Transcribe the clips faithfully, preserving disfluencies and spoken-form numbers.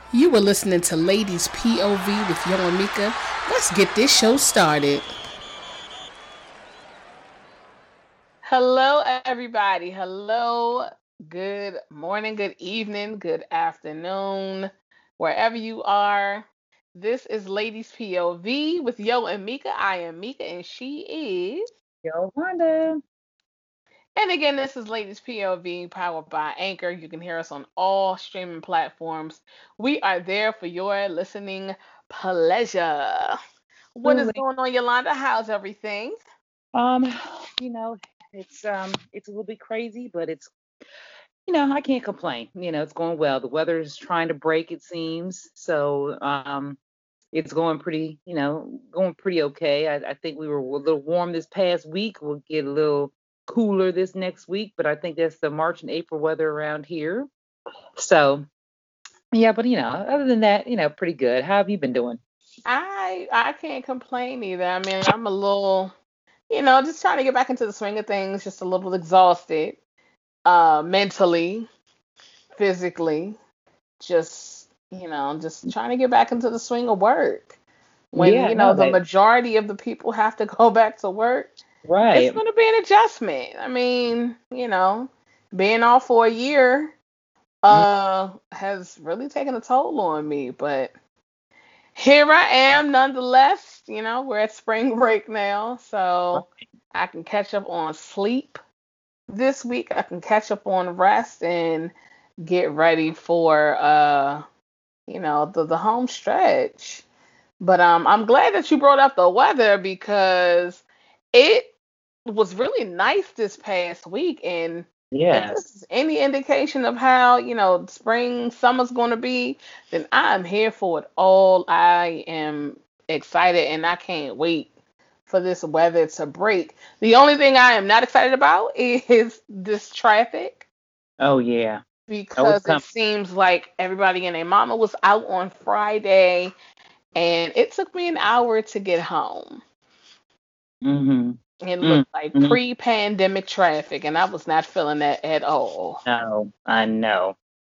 You were listening to Ladies P O V with Yo and Mika. Let's get this show started. Hello, everybody. Hello. Good morning, good evening, good afternoon, wherever you are. This is Ladies P O V with Yo and Mika. I am Mika, and she is. Yo, Wanda. And again, this is Ladies P O V powered by Anchor. You can hear us on all streaming platforms. We are there for your listening pleasure. What is Absolutely. going on, Yolanda? How's everything? Um, you know, it's um it's a little bit crazy, but it's you know, I can't complain. You know, it's going well. The weather is trying to break, it seems. So um it's going pretty, you know, going pretty okay. I, I think we were a little warm this past week. We'll get a little cooler this next week, but I think that's the March and April weather around here. So yeah, but you know, other than that, you know, pretty good. How have you been doing? I I can't complain either. I mean, I'm a little, you know, just trying to get back into the swing of things, just a little exhausted, uh, mentally, physically, just, you know, just trying to get back into the swing of work. When, Yeah, you know, no, the that majority of the people have to go back to work, it's right. going to be an adjustment. I mean, you know, being off for a year uh has really taken a toll on me, but here I am nonetheless. You know, we're at spring break now, so I can catch up on sleep this week. I can catch up on rest and get ready for uh, you know, the the home stretch. But um I'm glad that you brought up the weather because it was really nice this past week, and if this Yes. is any indication of how, you know, spring summer's going to be, then I'm here for it all. I am excited and I can't wait for this weather to break. The only thing I am not excited about is this traffic Oh yeah. Oh, it's because it coming. seems like everybody and their mama was out on Friday and it took me an hour to get home. Mm-hmm. It looked like Mm-hmm. pre-pandemic traffic, and I was not feeling that at all. No, I know.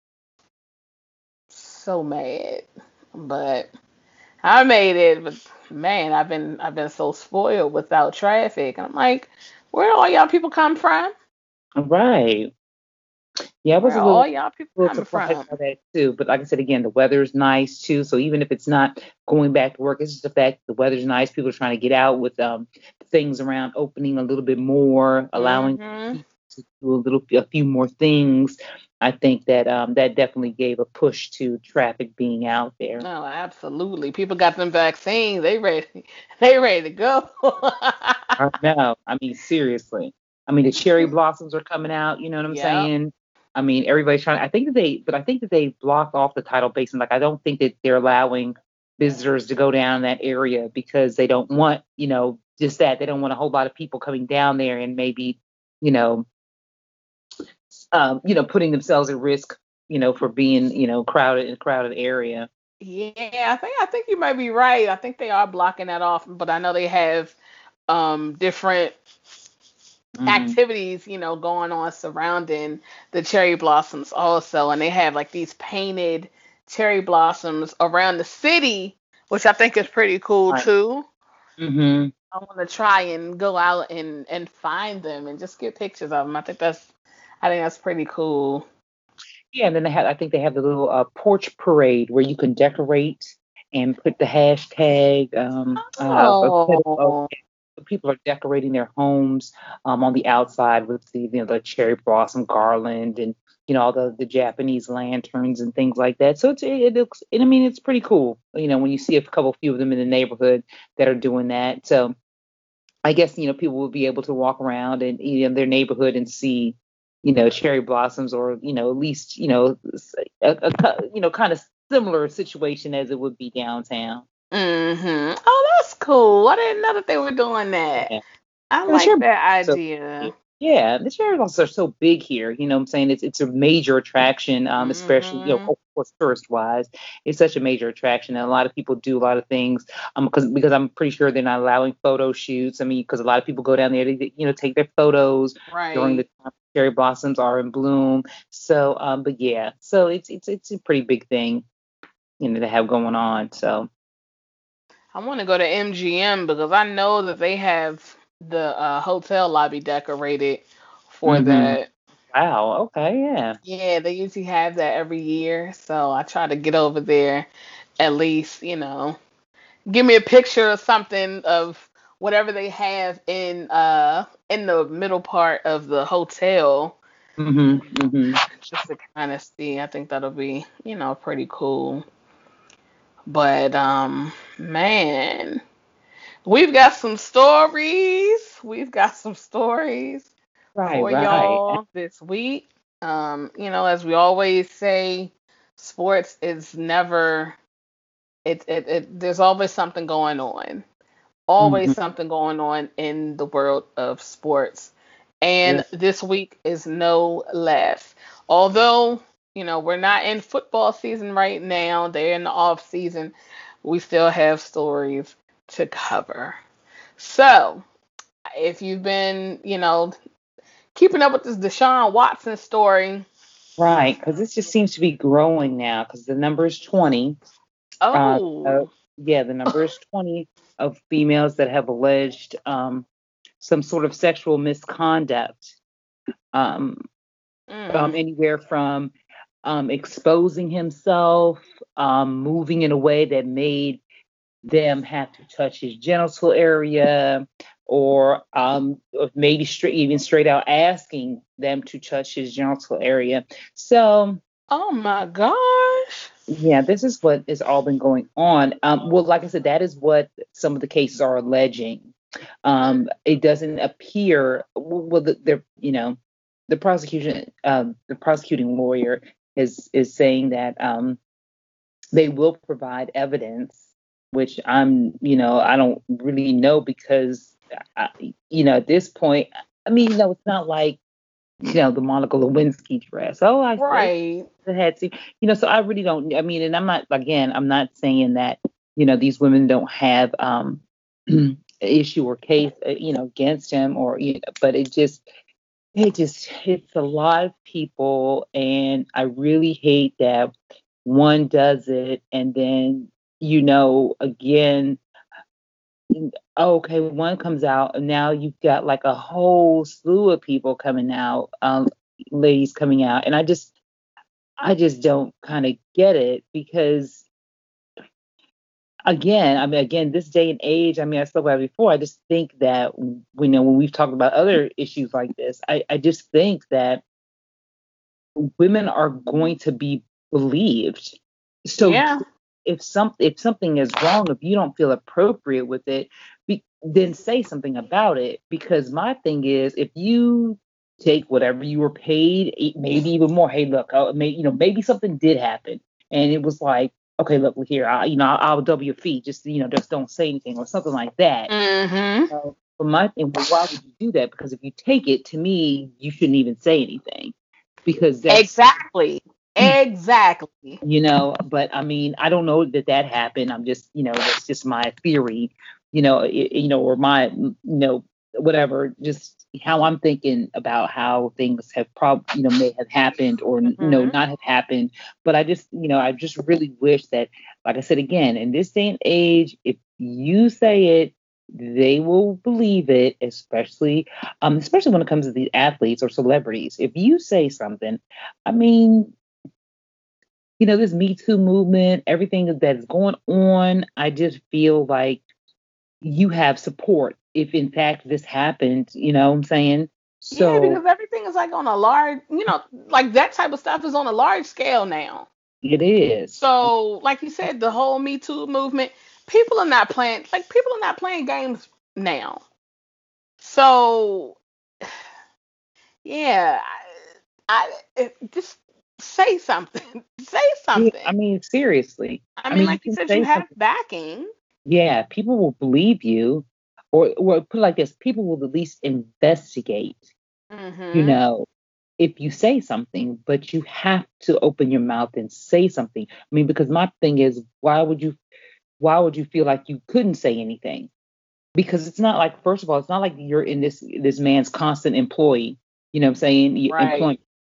So mad, but I made it. But man, I've been I've been so spoiled without traffic. And I'm like, where do all y'all people come from? Right. Yeah, I was Where a are all little, y'all people little coming surprised from? by that too. But like I said again, the weather's nice too. So even if it's not going back to work, it's just the fact the weather's nice. People are trying to get out with um things around opening a little bit more, allowing Hmm. people to do a little a few more things. I think that um that definitely gave a push to traffic being out there. No, absolutely. People got them vaccines. They ready. They ready to go. I know. I mean, seriously. I mean, the cherry blossoms are coming out. You know what I'm Yep. saying? I mean, everybody's trying. I think that they, but I think that they blocked off the tidal basin. Like, I don't think that they're allowing visitors to go down that area because they don't want, you know, just that they don't want a whole lot of people coming down there and maybe, you know, um, you know, putting themselves at risk, you know, for being, you know, crowded in a crowded area. Yeah, I think I think you might be right. I think they are blocking that off, but I know they have um different Hmm. activities, you know, going on surrounding the cherry blossoms also, and they have like these painted cherry blossoms around the city, which I think is pretty cool Right. too. Hmm. I want to try and go out and and find them and just get pictures of them. I think that's I think that's pretty cool. Yeah, and then they have, I think they have the little uh, porch parade where you can decorate and put the hashtag. Um, uh, uh, put, uh, Oh, people are decorating their homes um, on the outside with the, you know, the cherry blossom garland and you know all the, the Japanese lanterns and things like that. So it's it, it looks, and I mean it's pretty cool. You know when you see a couple few of them in the neighborhood that are doing that. So I guess you know people will be able to walk around and you know their neighborhood and see you know cherry blossoms or you know at least you know a, a you know kind of similar situation as it would be downtown. mm-hmm. Oh, that's cool. I didn't know that they were doing that. Yeah. I And the like cherry that blossoms are, idea. yeah, the cherry blossoms are so big here. You know what I'm saying? It's it's a major attraction, um, especially you know Mm-hmm. of course tourist wise. It's such a major attraction, and a lot of people do a lot of things. Um, because because I'm pretty sure they're not allowing photo shoots. I mean, because a lot of people go down there to you know take their photos during the Right. time cherry blossoms are in bloom. So um, but yeah, so it's it's it's a pretty big thing. you know, they have going on. So. I want to go to M G M because I know that they have the uh, hotel lobby decorated for Hmm. that. Wow. Okay. Yeah. Yeah, they usually have that every year, so I try to get over there at least, you know, give me a picture or something of whatever they have in uh in the middle part of the hotel Hmm. Hmm. just to kind of see. I think that'll be, you know, pretty cool. But um man, we've got some stories. We've got some stories Right. for Right. y'all this week. Um, you know, as we always say, sports is never it, it, it there's always something going on. Always Hmm. something going on in the world of sports. And Yeah. this week is no less. Although, you know, we're not in football season right now, they're in the off season, we still have stories to cover. So, if you've been, you know, keeping up with this Deshaun Watson story, Right. Because this just seems to be growing now. Because the number is twenty. Uh, uh, oh, yeah, the number is twenty of females that have alleged um, some sort of sexual misconduct. Um, um, mm, anywhere from um, exposing himself, um, moving in a way that made them have to touch his genital area, or um, or maybe straight, even straight out asking them to touch his genital area. So, oh my gosh. yeah, this is what has all been going on. Um, well, like I said, that is what some of the cases are alleging. Um, it doesn't appear, well, the, they're, you know, the prosecution, um, the prosecuting lawyer is is saying that um, they will provide evidence, which I'm, you know, I don't really know because, I, you know, at this point, I mean, you know, it's not like, you know, the Monica Lewinsky dress. Oh, I said Right. it had to, you know, so I really don't, I mean, and I'm not, again, I'm not saying that, you know, these women don't have um issue or case, uh, you know, against him or, you know, but it just, it just hits a lot of people. And I really hate that one does it and then, you know, again, oh, okay, one comes out and now you've got like a whole slew of people coming out, um, ladies coming out. And I just, I just don't kind of get it because again, I mean, again, this day and age, I mean, I spoke about it before. I just think that, you know, when we've talked about other issues like this, I, I just think that women are going to be believed. So Yeah. if some if something is wrong, if you don't feel appropriate with it, be, then say something about it. Because my thing is, if you take whatever you were paid, e- maybe even more. Hey, look, uh, may, you know, maybe something did happen, and it was like, okay, look, look here, I, you know, I'll, I'll double your fee. Just you know, just don't say anything or something like that. Mm-hmm. So, but my thing, well, why would you do that? Because if you take it, to me, you shouldn't even say anything because that's Exactly. Exactly. you know. But I mean, I don't know that that happened. I'm just, you know, that's just my theory, you know, it, you know, or my, you know, whatever, just how I'm thinking about how things have prob, you know, may have happened or you know Mm-hmm. not have happened. But I just, you know, I just really wish that, like I said again, in this day and age, if you say it, they will believe it, especially, um, especially when it comes to these athletes or celebrities. If you say something, I mean, you know, this Me Too movement, everything that's going on, I just feel like you have support if in fact this happened, you know what I'm saying? Yeah, So because everything is like on a large, you know, like that type of stuff is on a large scale now. it is. So, like you said, the whole Me Too movement, people are not playing, like people are not playing games now. So, yeah, I, I it, just say something. Say Yeah, something. I mean, seriously. I I mean, mean, you like you can said, you say have something. backing. Yeah, people will believe you, or, or put it like this, people will at least investigate, you Mm-hmm. know, if you say something, but you have to open your mouth and say something. I mean, because my thing is, why would you, why would you feel like you couldn't say anything? Because it's not like, first of all, it's not like you're in this this man's constant employee. You know what I'm saying? You employ Right.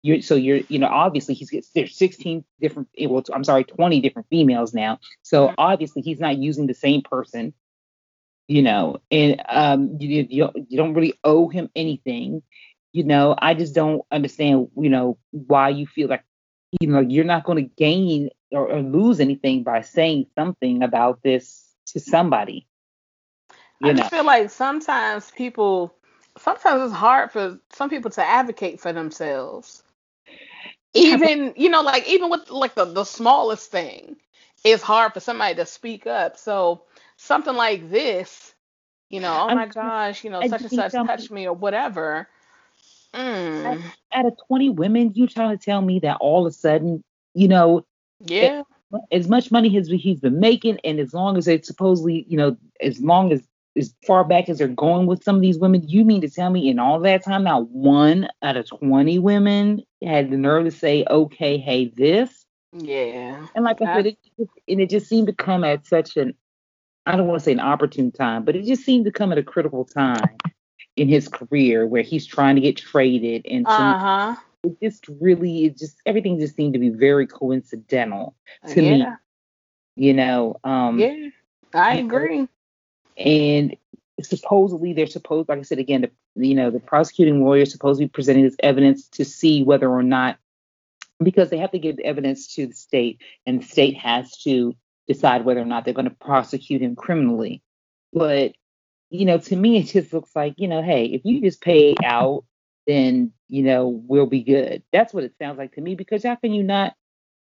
You're, so you're, you know, obviously he's there's sixteen different, well, I'm sorry, twenty different females now. So obviously he's not using the same person, you know, and um, you, you you don't really owe him anything. You know, I just don't understand, you know, why you feel like, you know, you're not going to gain or, or lose anything by saying something about this to somebody. I You just know, feel like sometimes people, sometimes it's hard for some people to advocate for themselves. yeah, but Even, you know, like even with like the, the smallest thing, it's hard for somebody to speak up. So something like this, you know, oh I my mean, gosh, you know, and such you and mean such tell me, touched me or whatever. out Mm, out of twenty women, you trying to tell me that all of a sudden, you know, it, yeah, as much money as he's been making, and as long as it's supposedly, you know, as long as as far back as they're going with some of these women, you mean to tell me in all that time, not one out of twenty women had the nerve to say, okay, hey, this? yeah. And like I I, said, it, it and it just seemed to come at such an, I don't want to say an opportune time, but it just seemed to come at a critical time in his career where he's trying to get traded, and some uh-huh. it just really, it just everything just seemed to be very coincidental to me, Yeah, you know. Um, yeah. I you know, agree. and supposedly they're supposed, like I said again, the, you know, the prosecuting lawyer is supposed to be presenting this evidence to see whether or not, because they have to give evidence to the state, and the state has to decide whether or not they're going to prosecute him criminally. But you know, to me, it just looks like, you know, hey, if you just pay out, then you know we'll be good. That's what it sounds like to me. Because how can you not?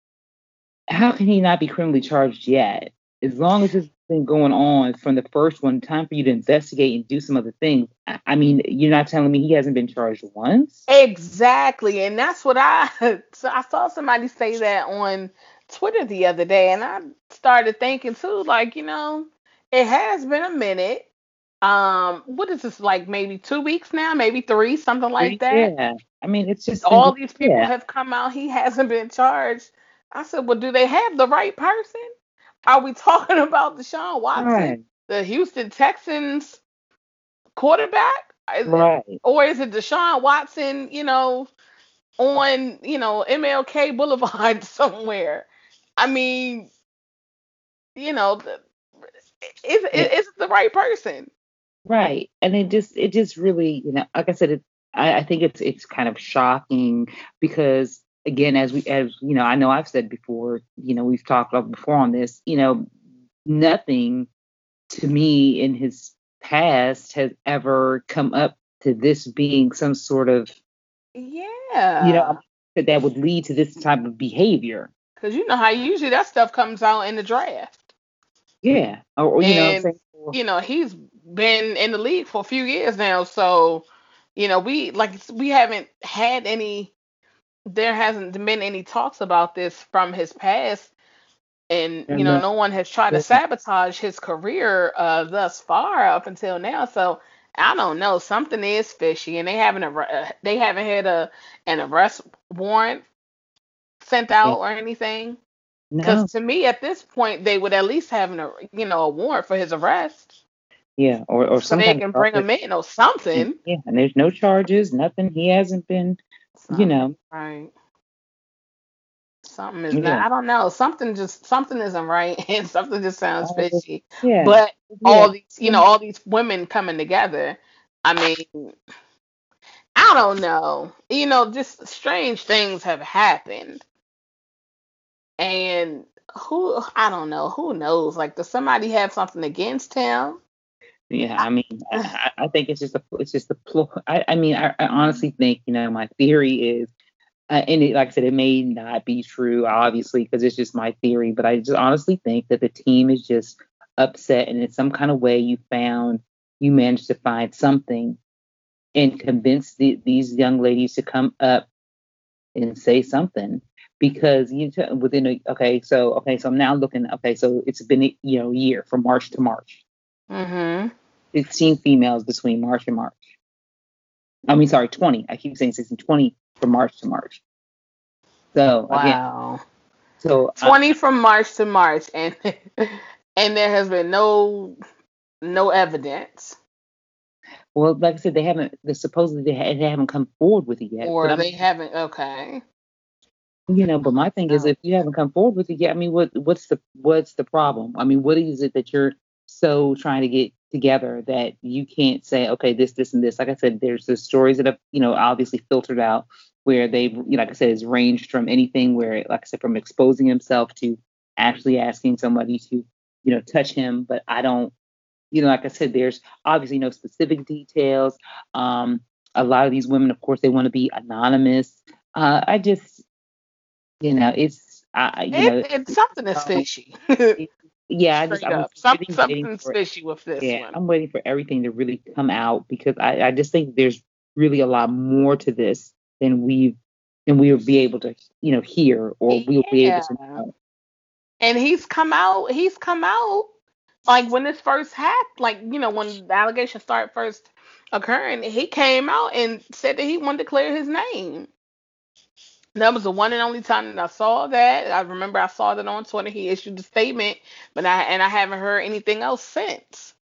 How can he not be criminally charged yet? As long as it's been going on from the first one, time for you to investigate and do some other things. I, I mean, you're not telling me he hasn't been charged once? Exactly. And that's what I so I saw somebody say that on Twitter the other day, and I started thinking too, like, you know, it has been a minute. Um, what is this, like maybe two weeks now, maybe three, something like that. Yeah. I mean, it's just been All going. these people Yeah. have come out, he hasn't been charged. I said, well, do they have the right person? Are we talking about Deshaun Watson, Right. the Houston Texans quarterback? Is it- Right. Or is it Deshaun Watson, you know, on, you know, M L K Boulevard somewhere? I mean, you know, the- is, is, is it the right person? Right. And it just it just really, you know, like I said, it I, I think it's it's kind of shocking because again, as we as you know, I know I've said before, you know, we've talked about before on this, you know, nothing to me in his past has ever come up to this being some sort of, you know, Yeah. that that would lead to this type of behavior. Because you know how usually that stuff comes out in the draft. Yeah. Or, or you know what I'm And, saying? Or, you know, he's been in the league for a few years now. So, you know, we like we haven't had any there hasn't been any talks about this from his past. And, you and, know, uh, no one has tried to yeah. sabotage his career uh thus far up until now. So I don't know. Something is fishy, and they haven't arre- they haven't had a an arrest warrant sent Yeah. out or anything. Because No. to me, at this point, they would at least have an, you know, a warrant for his arrest, Yeah. Or or so some they kind of can bring charges. him in or Yeah. something. Yeah. And there's no charges, nothing. He hasn't been, you Something, know. right? Something is not. Yeah. I don't know. Something just something isn't right, and something just sounds All this, fishy. yeah. But Yeah. all these, you know, all these women coming together. I mean, I don't know. You know, just strange things have happened, and who I don't know. Who knows? Like, does somebody have something against him? Yeah, I, I mean, I, I think it's just a, it's just a, pl- I, I mean, I, I honestly think, you know, my theory is, uh, and it, like I said, it may not be true, obviously, because it's just my theory, but I just honestly think that the team is just upset, and in some kind of way, you found, you managed to find something and convince the, these young ladies to come up and say something. Because you t- within a, okay, so okay, so I'm now looking, okay, so it's been a, you know, a year from March to March. mm-hmm. sixteen females between March and March. I mean, sorry, twenty. I keep saying sixteen, twenty from March to March. So again, Wow. so I, twenty from March to March, and and there has been no no evidence. Well, like I said, they haven't. They supposedly they, ha- they haven't come forward with it yet. But Or I'm, they haven't. Okay. you know, but my thing is, No. if you haven't come forward with it yet, I mean, what what's the what's the problem? I mean, what is it that you're so trying to get together that you can't say, okay, this, this, and this? Like I said, there's the stories that have, you know, obviously filtered out where they've, you know, like I said, it's ranged from anything where, like I said, from exposing himself to actually asking somebody to, you know, touch him. But I don't, you know, like I said, there's obviously no specific details. Um, a lot of these women, of course, they want to be anonymous. Uh, I just, you know, it's, I, you It, know, it's something that's um, fishy. it, yeah, I just, Straight I'm up. Some, really waiting something's for, fishy with this yeah, one. I'm waiting for everything to really come out because I, I just think there's really a lot more to this than we than we will be able to, you know, hear or we'll be able Yeah. to know. And he's come out, he's come out like when this first happened, like, you know, when the allegations started first occurring, he came out and said that he wanted to clear his name. That was the one and only time that I saw that. I remember I saw that on Twitter. He issued the statement, but I and I haven't heard anything else since.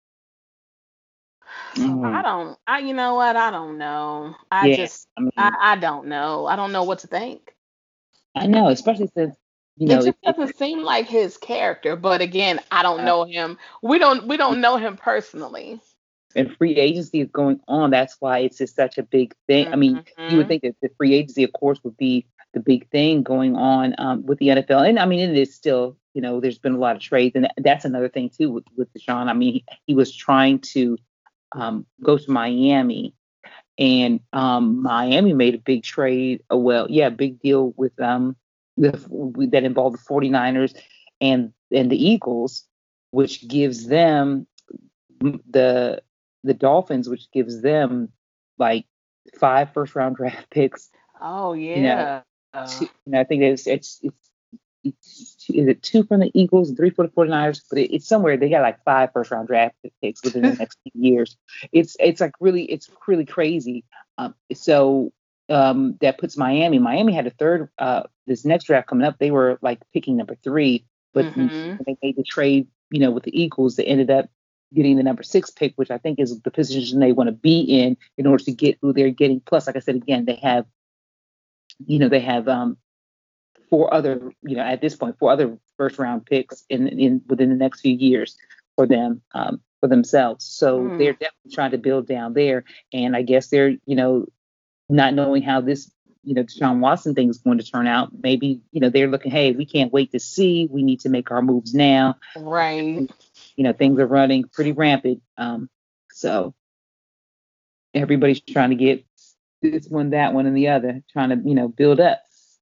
So I Mm, don't, I you know what? I don't know. I yeah, just, I I, mean, I don't know. I don't know what to think. I know, especially since you It know, it, just it, doesn't seem like his character. But again, I don't uh, know him. We don't, we don't know him personally. and free agency is going on. That's why it's just such a big thing. I mean, you would Hmm. think that the free agency, of course, would be the big thing going on um, with the N F L. And I mean, it is still, you know, there's been a lot of trades, and that's another thing too with, with Deshaun. I mean, he, he was trying to um, go to Miami, and um, Miami made a big trade. Uh, well, yeah, big deal with um the, that involved the 49ers and and the Eagles, which gives them the the Dolphins, which gives them like five first round draft picks. Oh You know, yeah. Uh, two, you know I think it's it's it's. It's, is it two from the Eagles and three for the 49ers? But it, it's somewhere they got like five first round draft picks within the next few years. It's it's like really it's really crazy. Um, so um, that puts Miami. Miami had a third. Uh, this next draft coming up, they were like picking number three, but when hmm they made the trade, you know, with the Eagles, they ended up getting the number six pick, which I think is the position they want to be in in order to get who they're getting. Plus, like I said again, they have, you know, they have um, four other, you know, at this point, four other first round picks in in within the next few years for them um, for themselves. So they're Mm. definitely trying to build down there, and I guess they're, you know, not knowing how this, you know, Deshaun Watson thing is going to turn out. Maybe, you know, they're looking, hey, we can't wait to see. We need to make our moves now. Right. You know, things are running pretty rampant. Um, so everybody's trying to get this one, that one, and the other, trying to, you know, build up.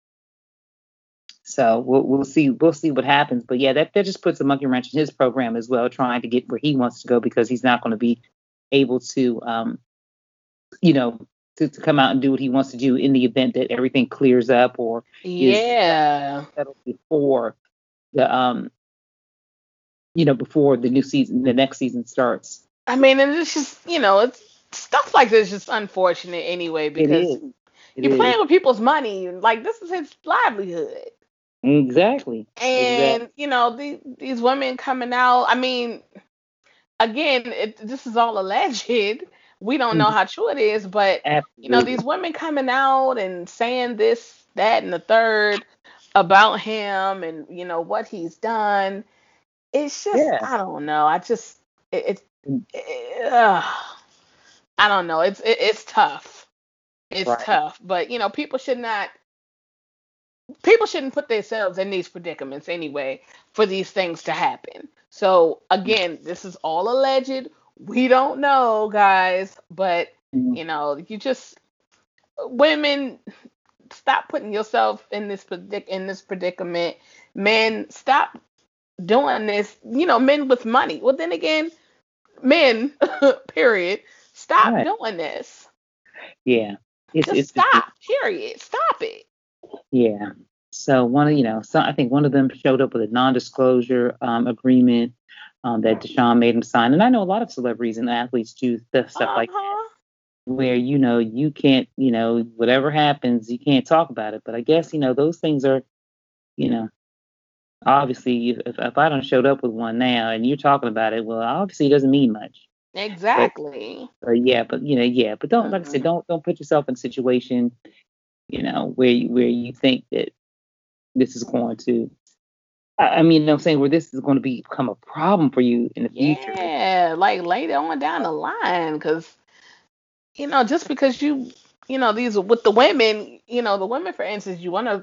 So we'll we'll see we'll see what happens. But yeah, that, that just puts a monkey wrench in his program as well, trying to get where he wants to go because he's not going to be able to, um, you know, to, to come out and do what he wants to do in the event that everything clears up or is Yeah. settled before the um, you know, before the new season, the next season starts. I mean, and it's just, you know, it's stuff like this is just unfortunate anyway It because is. It you're is playing with people's money. Like this is his livelihood. exactly exactly. And, you know, the, these women coming out, I mean, again, it, this is all alleged. We don't know Mhm. how true it is, but, you know, Absolutely. these women coming out and saying this, that, and the third about him and, you know, what he's done. It's just, Yeah. I don't know. I just, it, it's, it, uh, I don't know. It's, it, it's tough. It's Right. tough. But, you know, people should not, people shouldn't put themselves in these predicaments anyway for these things to happen. So again, this is all alleged. We don't know, guys, but Mhm. you know, you just women stop putting yourself in this predic in this predicament. Men, stop doing this. You know, men with money. Well, then again, men, period, stop Right. doing this. Yeah. It's Just it's just stop. Period. Stop it. yeah. So one of you know, so I think one of them showed up with a non-disclosure um, agreement um, that Deshaun made him sign, and I know a lot of celebrities and athletes do th- stuff Uh like that, huh. where you know you can't, you know, whatever happens, you can't talk about it. But I guess you know those things are, you know, obviously if if I don't showed up with one now and you're talking about it, well, obviously it doesn't mean much. But, Exactly. but yeah, but you know, yeah, but don't like I said, Mm-mm. don't don't put yourself in a situation, you know, where you, where you think that this is going to. I, I mean, I'm saying where this is going to become a problem for you in the future. Yeah, like later on down the line, because you know, just because you, you know, these with the women, you know, the women, for instance, you want to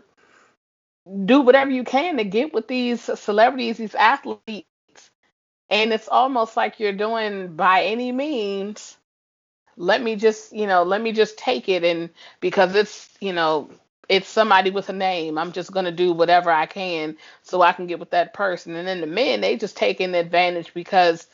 do whatever you can to get with these celebrities, these athletes, and it's almost like you're doing by any means. Let me just, you know, let me just take it, and because it's, you know, it's somebody with a name, I'm just gonna do whatever I can so I can get with that person. And then the men, they just taking advantage because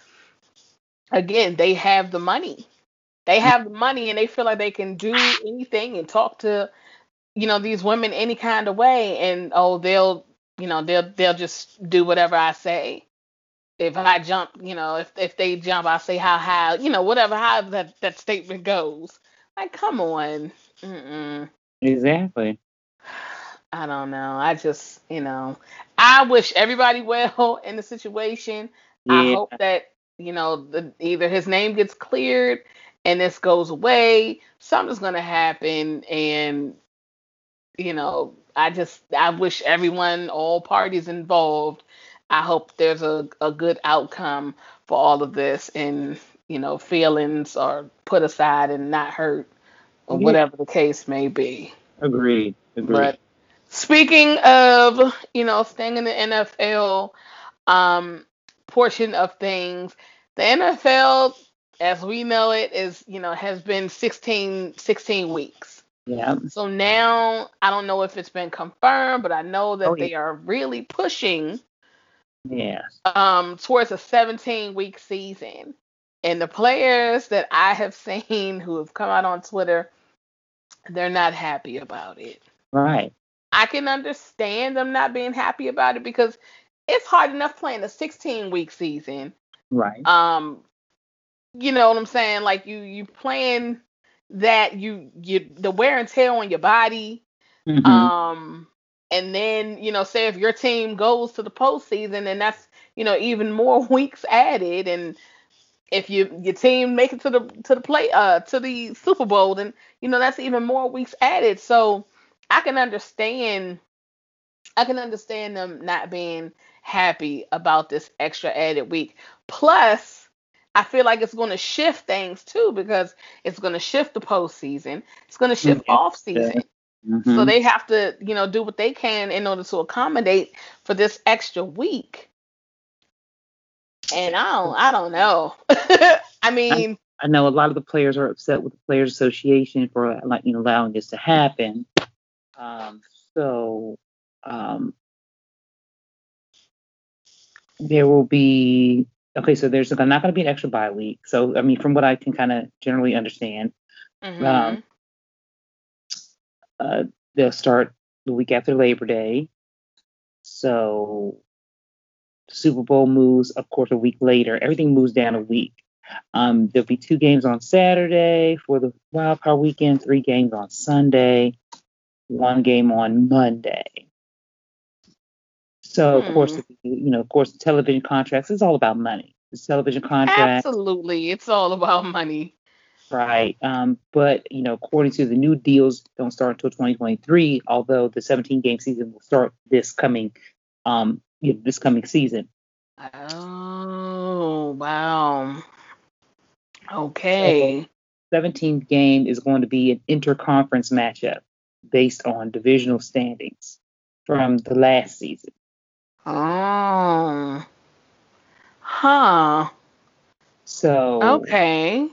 again, they have the money. They have the money and they feel like they can do anything and talk to, you know, these women any kind of way, and oh, they'll, you know, they'll they'll just do whatever I say. If I jump, you know, if if they jump, I say how high, you know, whatever, how that that statement goes. Like, come on. Mm-mm. Exactly. I don't know. I just, you know, I wish everybody well in the situation. I Yeah. hope that, you know, the, either his name gets cleared and this goes away, something's gonna happen, and you know, I just, I wish everyone, all parties involved, I hope there's a, a good outcome for all of this, and you know, feelings are put aside and not hurt, or Yeah. whatever the case may be. Agreed. Agreed. But speaking of, you know, staying in the N F L um, portion of things, the N F L, as we know it, is, you know, has been sixteen, sixteen weeks. Yeah. So now I don't know if it's been confirmed, but I know Oh that yeah. they are really pushing Yeah. um, towards a seventeen week season. And the players that I have seen who have come out on Twitter, they're not happy about it. Right. I can understand them not being happy about it because it's hard enough playing a sixteen week season. Right. Um, you know what I'm saying? Like you you playing that, you you the wear and tear on your body. Mm-hmm. Um, and then, you know, say if your team goes to the postseason, and that's, you know, even more weeks added. And if you your team make it to the to the play uh to the Super Bowl, then you know that's even more weeks added. So I can understand I can understand them not being happy about this extra added week. Plus, I feel like it's going to shift things too, because it's going to shift the postseason. It's going to shift Yeah. off season. So Mm-hmm. they have to, you know, do what they can in order to accommodate for this extra week. And I don't, I don't know. I I, mean, I know a lot of the players are upset with the Players Association for like you know allowing this to happen. Um, so um, there will be okay. So there's not going to be an extra bye week. So I mean, from what I can kind of generally understand, um, hmm uh, they'll start the week after Labor Day. So Super Bowl moves, of course, a week later. Everything moves down a week. Um, there'll be two games on Saturday for the wild card weekend, three games on Sunday, one game on Monday. So, of course, hmm, you know, of course, the television contracts is all about money. The television contracts, absolutely, it's all about money. right? Um, but you know, according to the new deals, don't start until twenty twenty-three. Although the seventeen game season will start this coming, um, you know, this coming season. Oh, wow. So, Okay. seventeenth game is going to be an interconference matchup based on divisional standings from the last season. Oh, huh. So, Okay.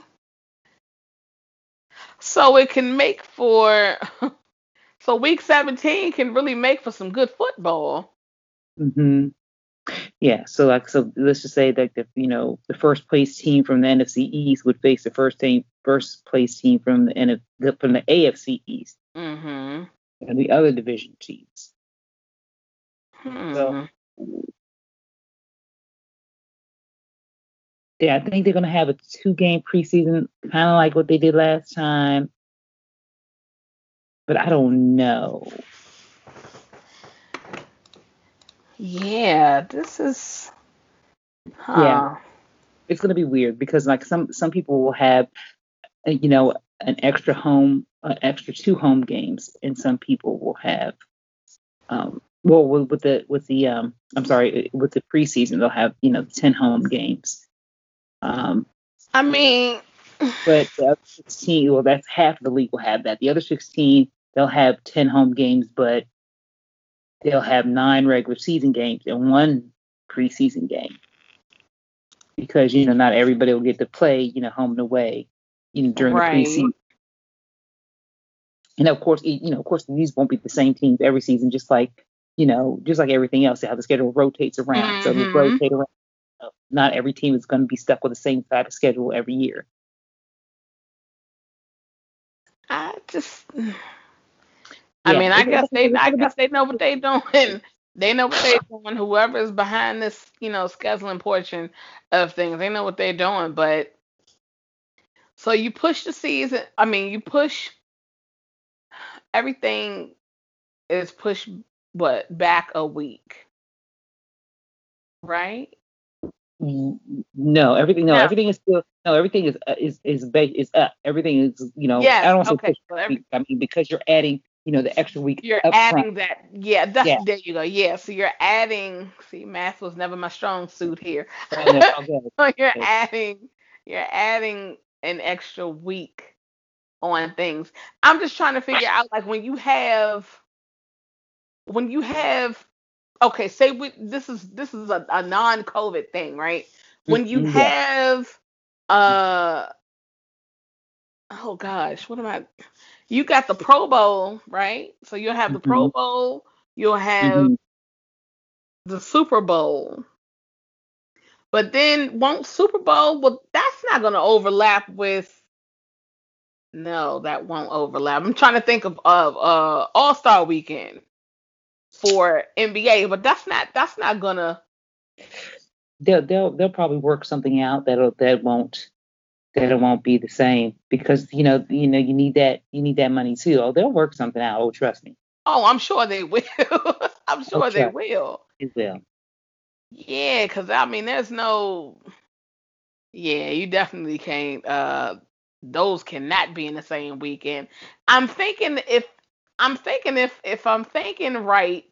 So it can make for, so week seventeen can really make for some good football. hmm yeah. So, like, so let's just say that the you know the first place team from the N F C East would face the first team first place team from the N F from the A F C East Mm-hmm. and the other division teams. So, Hmm. yeah, I think they're going to have a two game preseason, kind of like what they did last time. But I don't know. Yeah, this is, Yeah, huh. it's going to be weird because like some some people will have uh, you know an extra home, uh, extra two home games, and some people will have um well with, with the with the um I'm sorry with the preseason they'll have you know ten home games. Um, I mean, but the other sixteen, well, that's half of the league will have that. The other sixteen, they'll have ten home games, but they'll have nine regular season games and one preseason game because you know not everybody will get to play you know home and away you know during the right. preseason. And of course, you know, of course, these won't be the same teams every season, just like you know, just like everything else, how the schedule rotates around. So they Mm-hmm. rotate around. Not every team is going to be stuck with the same type of schedule every year. I just, I Yeah, mean, I it, guess they, it's I gonna be, guess they know what they doing. They know what they doing. Whoever is behind this, you know, scheduling portion of things, they know what they're doing. But so you push the season. I mean, you push everything is pushed what back a week, right? no, everything, no, No. everything is still, no, everything is uh, is is ba- is up. Everything is, you know, I Yes. don't want to say Okay. push So back a every week. I mean, because you're adding, you know, the extra week you're up front. adding that. Yeah. That's Yeah, there you go. Yeah. So you're adding. See, math was never my strong suit here. and it's all good. So you're adding. You're adding an extra week on things. I'm just trying to figure out like when you have when you have okay, say we, this is this is a, a non-COVID thing, right? When you Mhm, yeah. have uh oh gosh, what am I? You got the Pro Bowl, right? So you'll have the Pro hmm Bowl, you'll have hmm the Super Bowl, but then won't Super Bowl? Well, that's not going to overlap with. No, that won't overlap. I'm trying to think of of uh All Star Weekend for N B A, but that's not that's not gonna. They'll they'll they'll probably work something out that'll that won't that it won't be the same because you know you know you need that you need that money too. Oh, they'll work something out. Oh, trust me. Oh, I'm sure they will. I'm Oh, sure they trust will. me, it will. Yeah, because I mean, there's no. Yeah, you definitely can't. Uh, those cannot be in the same weekend. I'm thinking if I'm thinking if if I'm thinking right,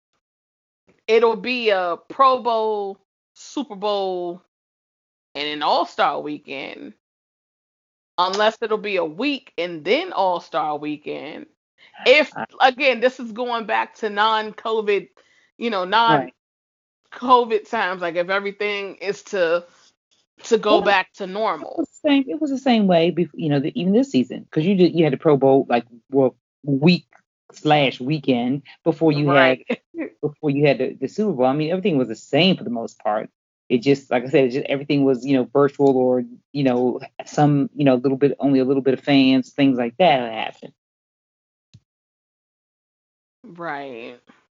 it'll be a Pro Bowl, Super Bowl, and an All Star weekend. Unless it'll be a week and then All Star weekend. If Uh, again, this is going back to non-COVID, you know, right. non-COVID times. Like if everything is to to go Well, back to it was normal. the same. It was the same way. Before, you know, the, even this season because you did you had the Pro Bowl like well, week slash weekend before you had Right. before you had the, the Super Bowl. I mean, everything was the same for the most part. It just, like I said, it just everything was, you know, virtual or, you know, some, you know, a little bit, only a little bit of fans, things like that happened. Right.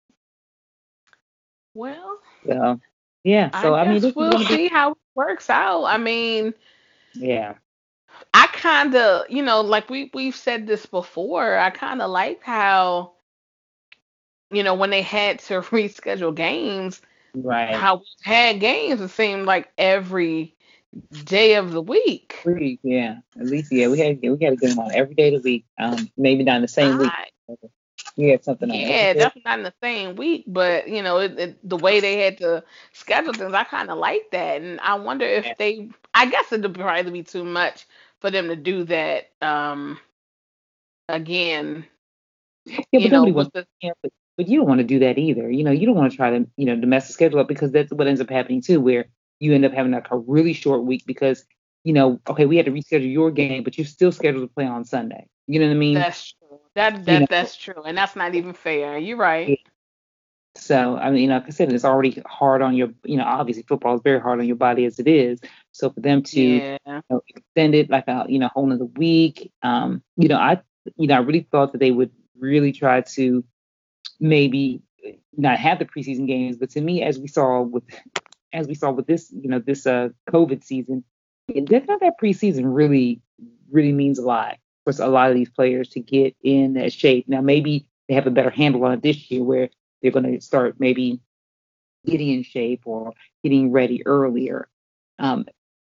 Well, So, yeah. I So, I mean, guess this is we'll going to be, see how it works out. I mean, yeah, I kind of, you know, like we we've said this before. I kind of liked how, you know, when they had to reschedule games, right. how we had games. It seemed like every day of the week. Pretty, yeah. At least, yeah, we had, we had a good on every day of the week. Um, maybe not in the same week. I We had something on every Yeah, day. definitely not in the same week, but you know, it, it, the way they had to schedule things, I kind of like that, and I wonder Yeah. if they. I guess it'd probably be too much for them to do that um again. Yeah, You but know, nobody with wants. the Yeah, but, but you don't want to do that either. You know, you don't want to try to, you know, to mess the schedule up because that's what ends up happening too, where you end up having like a really short week because, you know, okay, we had to reschedule your game, but you're still scheduled to play on Sunday. You know what I mean? that's true. That You that know, that's true, and that's not even fair. You're yeah. right. So I mean, like I said, it's already hard on your, you know, obviously football is very hard on your body as it is. So for them to, you Yeah. know, extend it like a, you know, whole another week, um, you know, I, you know, I really thought that they would really try to maybe not have the preseason games, but to me, as we saw with as we saw with this, you know, this uh COVID season, that that preseason really really means a lot for a lot of these players to get in that shape. Now maybe they have a better handle on it this year where they're going to start maybe getting in shape or getting ready earlier. Um,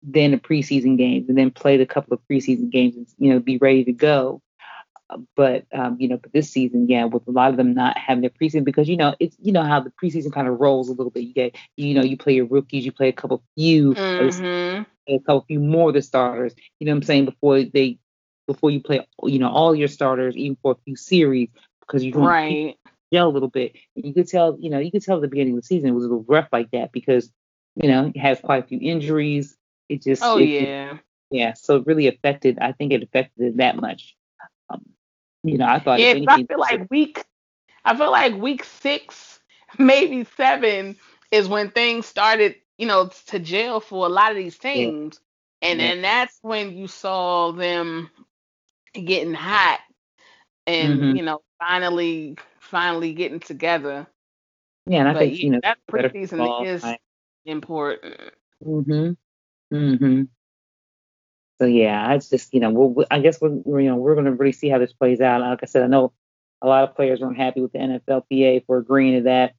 then the preseason games, and then played a couple of preseason games, and you know, be ready to go. But um, you know, but this season, yeah, with a lot of them not having their preseason, because you know, it's you know how the preseason kind of rolls a little bit. You get, you know, you play your rookies, you play a couple few, of the- Mhm. a couple few more of the starters. You know what I'm saying? Before they, before you play, you know, all your starters, even for a few series, because you want people Right. to gel a little bit. And you could tell, you know, you could tell at the beginning of the season it was a little rough like that because, you know, it has quite a few injuries. It just, Oh it, it yeah. yeah, so it really affected. I think it affected it that much. Um, you know, I thought if Yeah, 'cause I anything, feel like week I feel like week six, maybe seven, is when things started, you know, to gel for a lot of these yeah, teams. And yeah. then that's when you saw them getting hot and, hmm you know, finally finally getting together. Yeah, and I But think yeah, you know that better preseason football. is Right? important. hmm hmm So yeah, it's just you know, we'll, we I guess we're we're, you know we're going to really see how this plays out. Like I said, I know a lot of players weren't happy with the N F L P A for agreeing to that.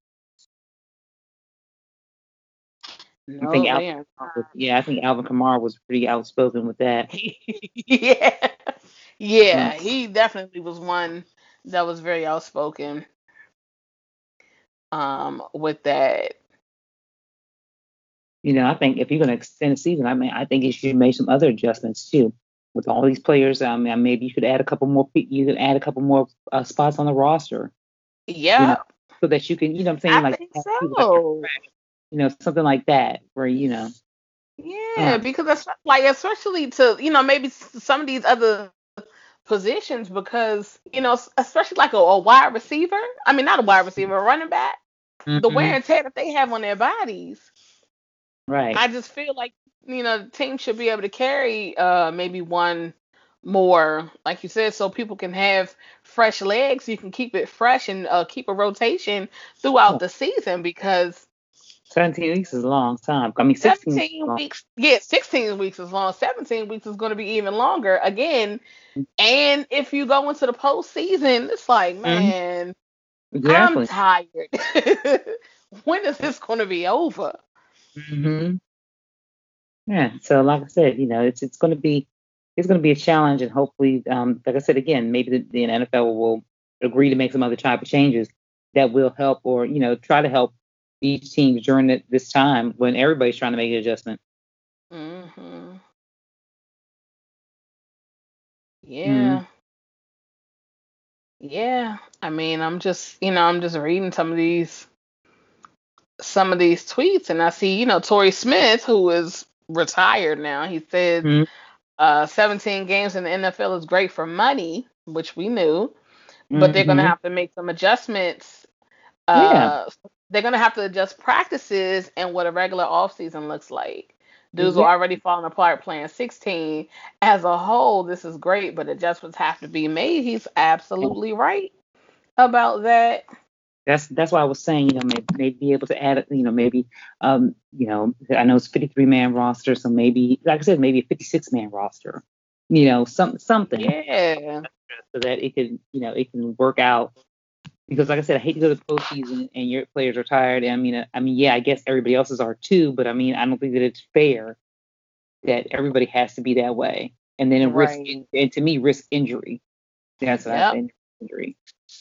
I think No, Alvin they are Kamara was, yeah, I think Alvin Kamara was pretty outspoken with that. not. Yeah. Yeah, Um, he definitely was one that was very outspoken um with that. you know, I think if you're going to extend the season, I mean, I think you should make some other adjustments too. With all these players, I mean, maybe you should add a couple more. pe- You could add a couple more uh, spots on the roster. You know, Yep, so that you can, you know, what I'm saying I like think have people that are, so. you know, something like that, where you know, Yeah, uh, because that's like especially to you know maybe s- some of these other positions because you know s- especially like a, a wide receiver. I mean not a wide receiver, a running back. The wear hmm and tear that they have on their bodies. right. I just feel like you know the team should be able to carry uh maybe one more, like you said, so people can have fresh legs. You can keep it fresh and uh, keep a rotation throughout Yeah. the season because seventeen weeks is a long time. I mean, sixteen weeks is seventeen long. weeks, yeah, sixteen weeks is long. seventeen weeks is going to be even longer again. And if you go into the postseason, it's like, Mhm. man, I'm Exactly. tired. When is this going to be over? hmm Yeah. So, like I said, you know, it's it's going to be it's going to be a challenge, and hopefully, um, like I said again, maybe the, the N F L will agree to make some other type of changes that will help, or you know, try to help each team during the, this time when everybody's trying to make an adjustment. Hmm. Mm-hmm. Yeah. Yeah. I mean, I'm just, you know, I'm just reading some of these some of these tweets and I see, you know, Torrey Smith, who is retired now, he said uh seventeen games in the N F L is great for money, which we knew, but they're gonna Mm-hmm. have to make some adjustments. Yeah. Uh they're gonna have to adjust practices and what a regular offseason looks like. Dudes were Exactly. already falling apart playing sixteen. As a whole, this is great, but adjustments have to be made. He's absolutely right about that. That's that's why I was saying, you know, maybe, maybe be able to add, you know, maybe, um, you know, I know it's fifty-three man roster, so maybe, like I said, maybe a fifty-six man roster, you know, some something Yeah. so that it can, you know, it can work out. Because, like I said, I hate to go to the postseason and your players are tired. I mean, uh, I mean, yeah, I guess everybody else's are too, but I mean, I don't think that it's fair that everybody has to be that way, and then it risk, Right. and to me, risk injury. That's what I Yep. think, injury.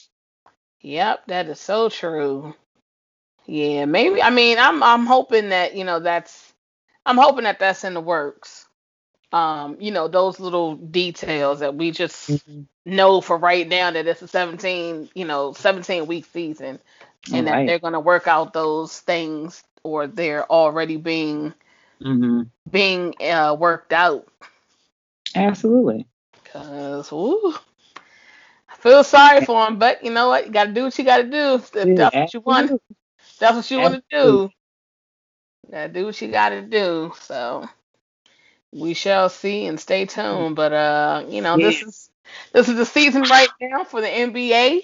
Yep. That is so true. Yeah. Maybe. I mean, I'm I'm hoping that you know that's I'm hoping that that's in the works. Um, you know, those little details that we just Mhm. know for right now that it's a seventeen, you know, seventeen week season All and that right. they're going to work out those things or they're already being Mm-hmm. being uh, worked out Absolutely. cuz woo, I feel sorry for them, but you know what? You got to do what you got to do if Yeah, that's what you want. absolutely. That's what you want to Absolutely. do. You got to do what you got to do. So, we shall see and stay tuned. But uh, you know, Yeah. this is this is the season right now for the N B A.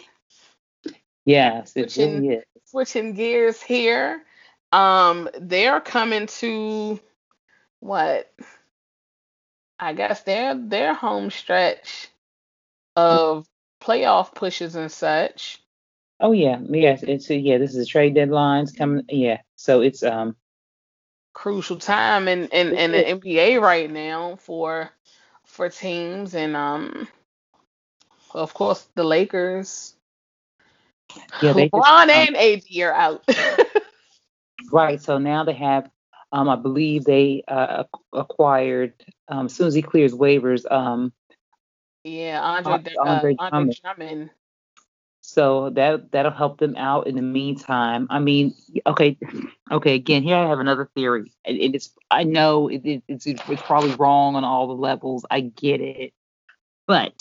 Yes, it Switching really is. switching gears here. Um, they're coming to what? I guess their their home stretch of playoff pushes and such. Oh yeah, yes. It's uh, yeah. This is a trade deadlines coming. Yeah. So it's um crucial time in, in, in the N B A right now for for teams, and um of course the Lakers. Yeah, they just LeBron um, and A D are out. right. So now they have, um, I believe they uh, ac- acquired um, as soon as he clears waivers, um, Yeah, Andre A- D- uh, Andre Andre Drummond. Drummond. So that that'll help them out in the meantime. I mean, okay, okay. Again, here I have another theory, and and it's I know it, it, it's it's probably wrong on all the levels. I get it, but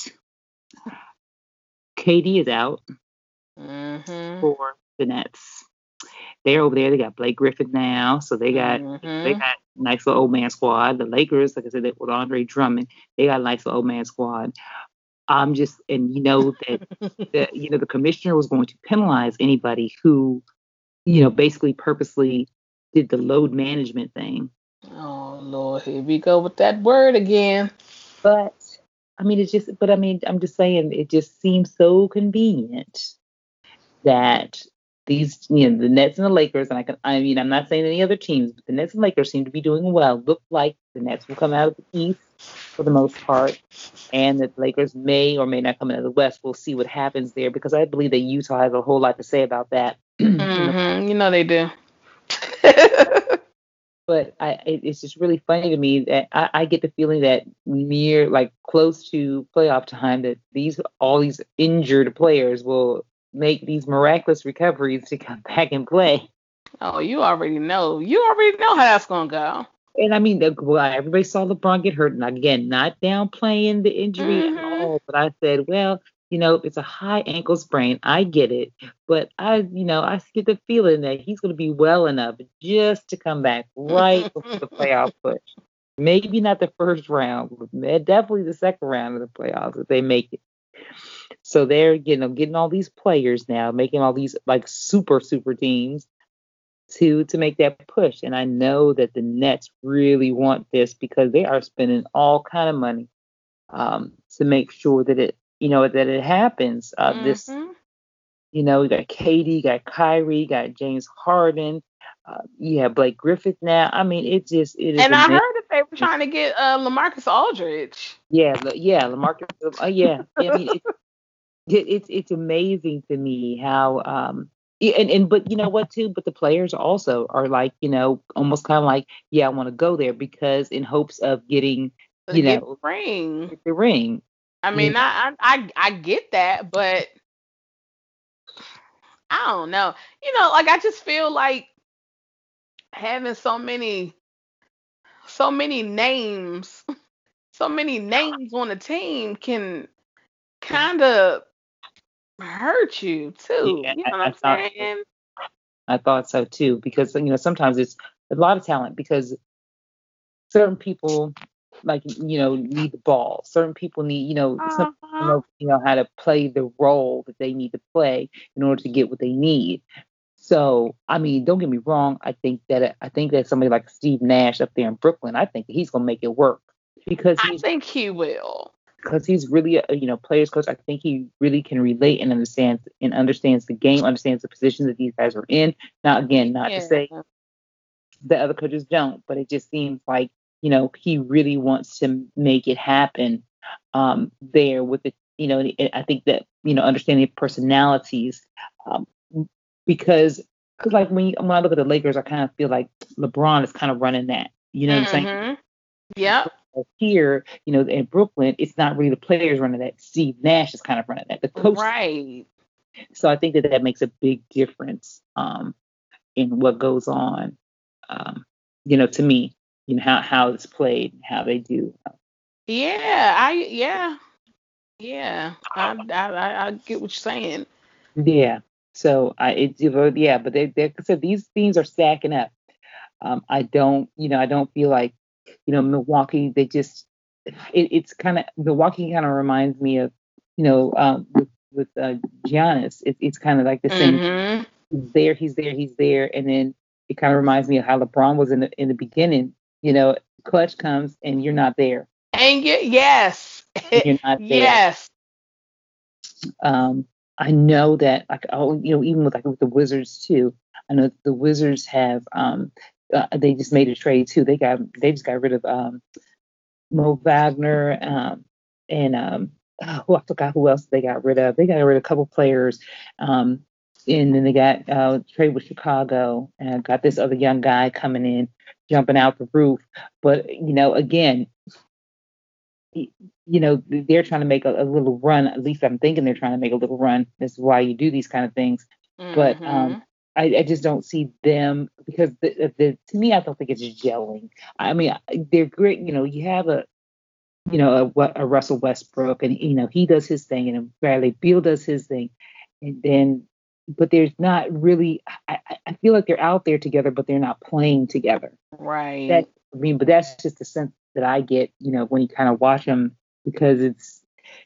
K D is out Mhm. for the Nets. They're over there. They got Blake Griffin now, so they got they Mhm. got a nice little old man squad. The Lakers, like I said, with Andre Drummond, they got a nice little old man squad. I'm just, and you know that the you know the commissioner was going to penalize anybody who you know basically purposely did the load management thing. Oh Lord, here we go with that word again. But I mean, it's just, but I mean, I'm just saying, it just seems so convenient that these, you know, the Nets and the Lakers, and I can, I mean, I'm not saying any other teams, but the Nets and Lakers seem to be doing well. Look like the Nets will come out of the East for the most part, and that the Lakers may or may not come out of the West. We'll see what happens there because I believe that Utah has a whole lot to say about that. you know, Mhm. You know they do. but I, it, it's just really funny to me that I, I get the feeling that near, like, close to playoff time, that these all these injured players will make these miraculous recoveries to come back and play. Oh, you already know. You already know how that's gonna go. And I mean, the- well, everybody saw LeBron get hurt. And again, not downplaying the injury at Mhm. all, but I said, well, you know, it's a high ankle sprain. I get it. But I, you know, I get the feeling that he's going to be well enough just to come back right before the playoff push. Maybe not the first round, but definitely the second round of the playoffs if they make it. So they're, you know, getting all these players now, making all these like super, super teams to to make that push. And I know that the Nets really want this because they are spending all kind of money um, to make sure that it you know that it happens. Uh, this Mhm. you know you got Katie, you got Kyrie, you got James Harden, uh, you have Blake Griffith now. I mean, it just it is And I amazing. heard that they were trying to get uh LaMarcus Aldridge. Yeah, Le- yeah, Lamarcus. Uh, yeah, I mean, it, it, it's it's amazing to me how um yeah, and, and but you know what too, but the players also are like, you know, almost kind of like, yeah, I want to go there because in hopes of getting, To you get know, the ring. get the ring. I You mean, I, I I I get that, but I don't know. You know, like I just feel like having so many so many names, so many names on a team can kind of hurt you too. yeah, You I, know what I I'm thought saying? I thought so too because you know sometimes it's a lot of talent because certain people like you know need the ball. Certain people need you know some people Uh-huh. know you know how to play the role that they need to play in order to get what they need. So, I mean, don't get me wrong. I think that I think that somebody like Steve Nash up there in Brooklyn, I think that he's gonna make it work because I he's think he will. because he's really a you know players coach. I think he really can relate and understands and understands the game, understands the positions that these guys are in. Now, again, not to Yeah. say the other coaches don't, but it just seems like you know he really wants to make it happen um, there with the you know. I think that you know understanding personalities um, because because like when you, when I look at the Lakers, I kind of feel like LeBron is kind of running that. You know what I'm saying? Mhm. Yep. Here, you know, in Brooklyn, it's not really the players running that. Steve Nash is kind of running that. The coach. Right. So I think that that makes a big difference um, in what goes on. Um, you know, to me, you know how how it's played, how they do. Yeah. I yeah. Yeah. I I I, I get what you're saying. Yeah. So I it yeah, but they they so these teams are stacking up. Um, I don't you know I don't feel like you know Milwaukee. They just it, it's kind of Milwaukee kind of reminds me of you know um, with with uh, Giannis. It, it's kind of like the same. Mhm. He's there, he's there, he's there, and then it kind of reminds me of how LeBron was in the in the beginning. You know, clutch comes and you're not there. And y- yes. You're not there. Yes. Um, I know that like oh, you know, even with like with the Wizards too. I know the Wizards have um uh, they just made a trade too. They got they just got rid of um, Mo Wagner um, and um, oh, who I forgot who else they got rid of. They got rid of a couple players, um, and then they got uh, trade with Chicago and got this other young guy coming in, jumping out the roof. But you know, again, y- you know, they're trying to make a, a little run. At least I'm thinking they're trying to make a little run. This is why you do these kind of things. But um, Mm-hmm. I, I just don't see them because the, the to me, I don't think it's gelling. I mean, they're great. You know, you have a you know, a, a Russell Westbrook, and you know he does his thing, and Bradley Beal does his thing, and then, but there's not really. I, I I feel like they're out there together, but they're not playing together. Right. That I mean, but that's just the sense that I get, you know, when you kind of watch them, because it's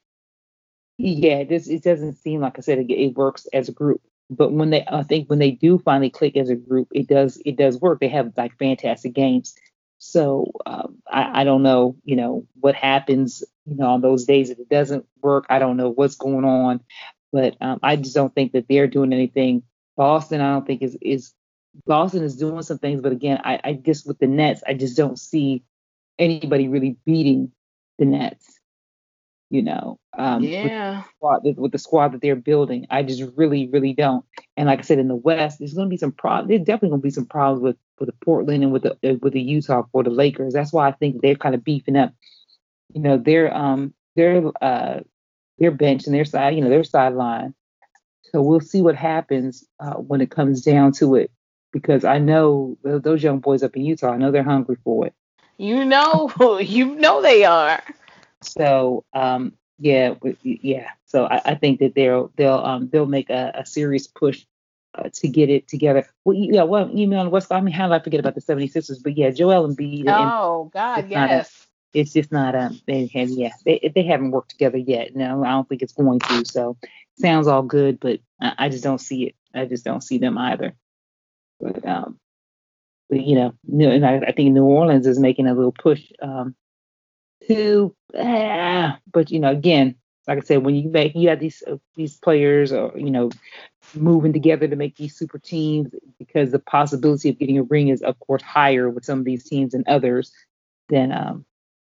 yeah, it just it doesn't seem like I said it, it works as a group. But when they, I think when they do finally click as a group, it does it does work. They have like fantastic games. So um, I, I don't know, you know, what happens, you know, on those days if it doesn't work. I don't know what's going on, but um, I just don't think that they're doing anything. Boston, I don't think is is Boston is doing some things, but again, I, I just with the Nets, I just don't see anybody really beating the Nets you know, um, with the Yeah. squad with the squad that they're building. I just really, really don't. And like I said, in the West, there's going to be some problems. There's definitely going to be some problems with with the Portland and with the uh, with the Utah for the Lakers. That's why I think they're kind of beefing up. You know, their um their uh their bench and their side, you know, their sideline. So we'll see what happens uh, when it comes down to it. Because I know those young boys up in Utah, I know they're hungry for it. You know, you know they are. So um, yeah, w- yeah. So I, I think that they'll they'll um they'll make a, a serious push uh, to get it together. Well, yeah. Well, you know what's I mean, how did I forget about the 76ers? But yeah, Joel Embiid and Oh it's God, not a yes. it's just not a they have yeah they they haven't worked together yet. No, I don't think it's going to. So sounds all good, but I, I just don't see it. I just don't see them either. But um, but you know, New- and I, I think New Orleans is making a little push. Um, to ah, but you know again like I said when you make you have these uh, these players or you know moving together to make these super teams because the possibility of getting a ring is of course higher with some of these teams than others then um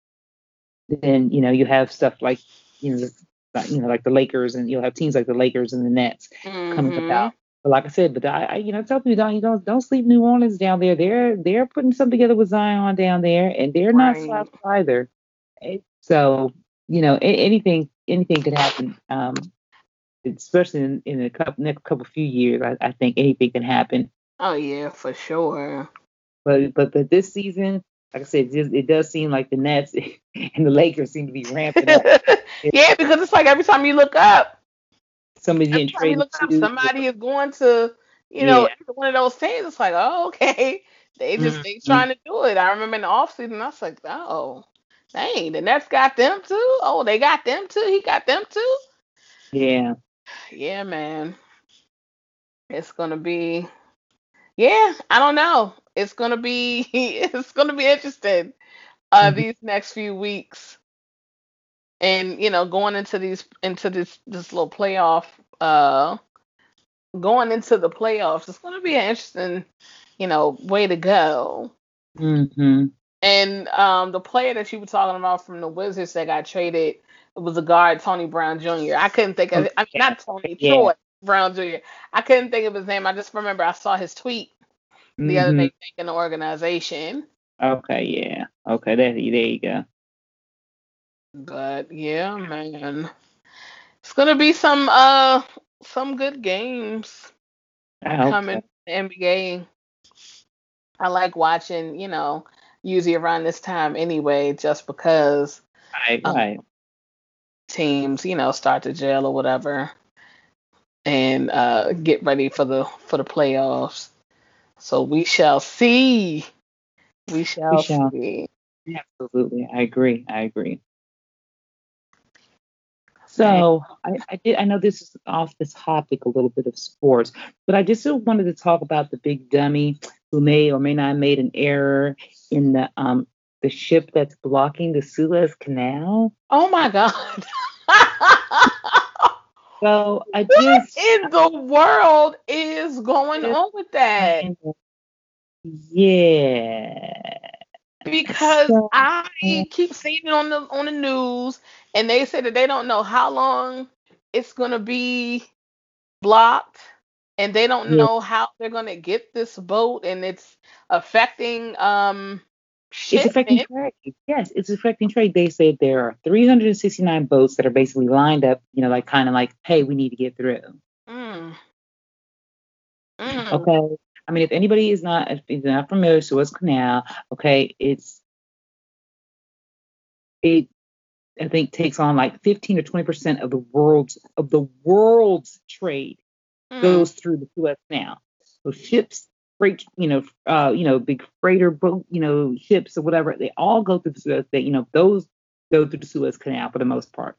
then you know you have stuff like you know like, you know like the Lakers and you'll have teams like the Lakers and the Nets coming Mm-hmm. about but like I said but I, I you know tell people don't you don't don't sleep New Orleans down there they're they're putting something together with Zion down there and they're not Right. slouched either. So, you know, a- anything anything could happen. Um, especially in, in a couple next couple few years. I, I think anything can happen. Oh yeah, for sure. But but but this season, like I said, it, just, it does seem like the Nets and the Lakers seem to be ramping up. If Yeah, because it's like every time you look up, somebody's every getting time you traded look up, to, somebody is going to, you know, yeah. either one of those teams. It's like, oh, okay. They just they Mm-hmm. trying to do it. I remember in the off season, I was like, oh, dang, the Nets got them too. Oh, they got them too. He got them too. Yeah. Yeah, man. It's gonna be yeah, I don't know. It's gonna be it's gonna be interesting uh Mm-hmm. these next few weeks. And you know, going into these into this this little playoff uh going into the playoffs, it's gonna be an interesting, you know, way to go. Mm-hmm. And um the player that you were talking about from the Wizards that got traded it was a guard, Tony Brown Junior I couldn't think of Oh, it. I mean yeah. not Tony, Yeah. Troy Brown Junior I couldn't think of his name. I just remember I saw his tweet the other Mm-hmm. day thanking the organization. Okay. Yeah. Okay. There, there you go. But yeah, man. It's gonna be some uh some good games I hope coming so. in the N B A. I like watching, you know, usually around this time anyway, just because Right. um, Right. teams, you know, start to gel or whatever and uh get ready for the for the playoffs. So we shall see. We We shall shall. see. Absolutely. I agree. I agree. Man. So I, I did. I know this is off the topic a little bit of sports, but I just still wanted to talk about the big dummy who may or may not have made an error in the um the ship that's blocking the Suez Canal. Oh my God. So I What just in the world is going just on with that? Yeah. Because So, I keep seeing it on the on the news, and they say that they don't know how long it's gonna be blocked, and they don't yeah, know how they're gonna get this boat, and it's affecting um it's affecting shipment. trade. Yes, it's affecting trade. They say there are three hundred sixty-nine boats that are basically lined up, you know, like kind of like, hey, we need to get through. Mm, mm. Okay. I mean, if anybody is not if is not familiar, Suez Canal, okay, it's it I think takes on like fifteen or twenty percent of the world's of the world's trade Mm. goes through the Suez Canal. So ships, freight, you know, uh, you know, big freighter boat, you know, ships or whatever, they all go through the Suez. They, you know, those go through the Suez Canal for the most part.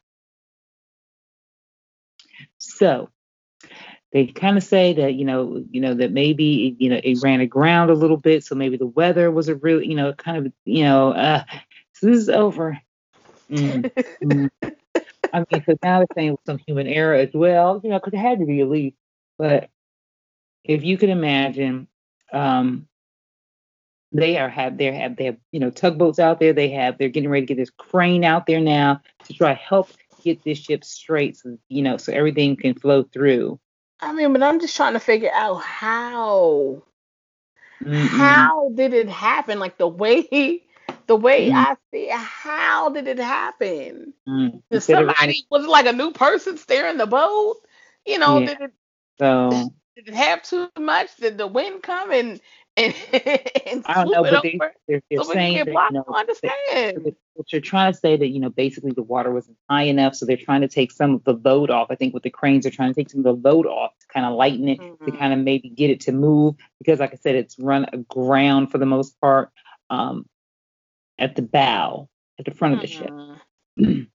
So they kind of say that, you know, you know that maybe you know it ran aground a little bit, so maybe the weather was a really, you know, kind of, you know, uh, so this is over. Mm, mm. I mean, because now they're saying some human error as well, you know, because it had to be at least. But if you can imagine, um, they are have they have they have you know tugboats out there. They have they're getting ready to get this crane out there now to try to help get this ship straight, so you know so everything can flow through. I mean, but I'm just trying to figure out how. Mm-mm, How did it happen? Like the way the way mm-mm, I see it, how did it happen? mm. Did Instead of running, somebody was it like a new person steering the boat? You know, yeah. did it So did it have too much? Did the wind come and and, and I don't swoop know, it but they over they're, they're so we can saying get that you blocked? I know don't that, understand. that what you're trying to say that you know basically the water wasn't high enough, so they're trying to take some of the load off. I think with the cranes, they're trying to take some of the load off to kind of lighten it, to Mm-hmm. kind of maybe get it to move because, like I said, it's run aground for the most part um, at the bow, at the front of the ship. Mm-hmm. So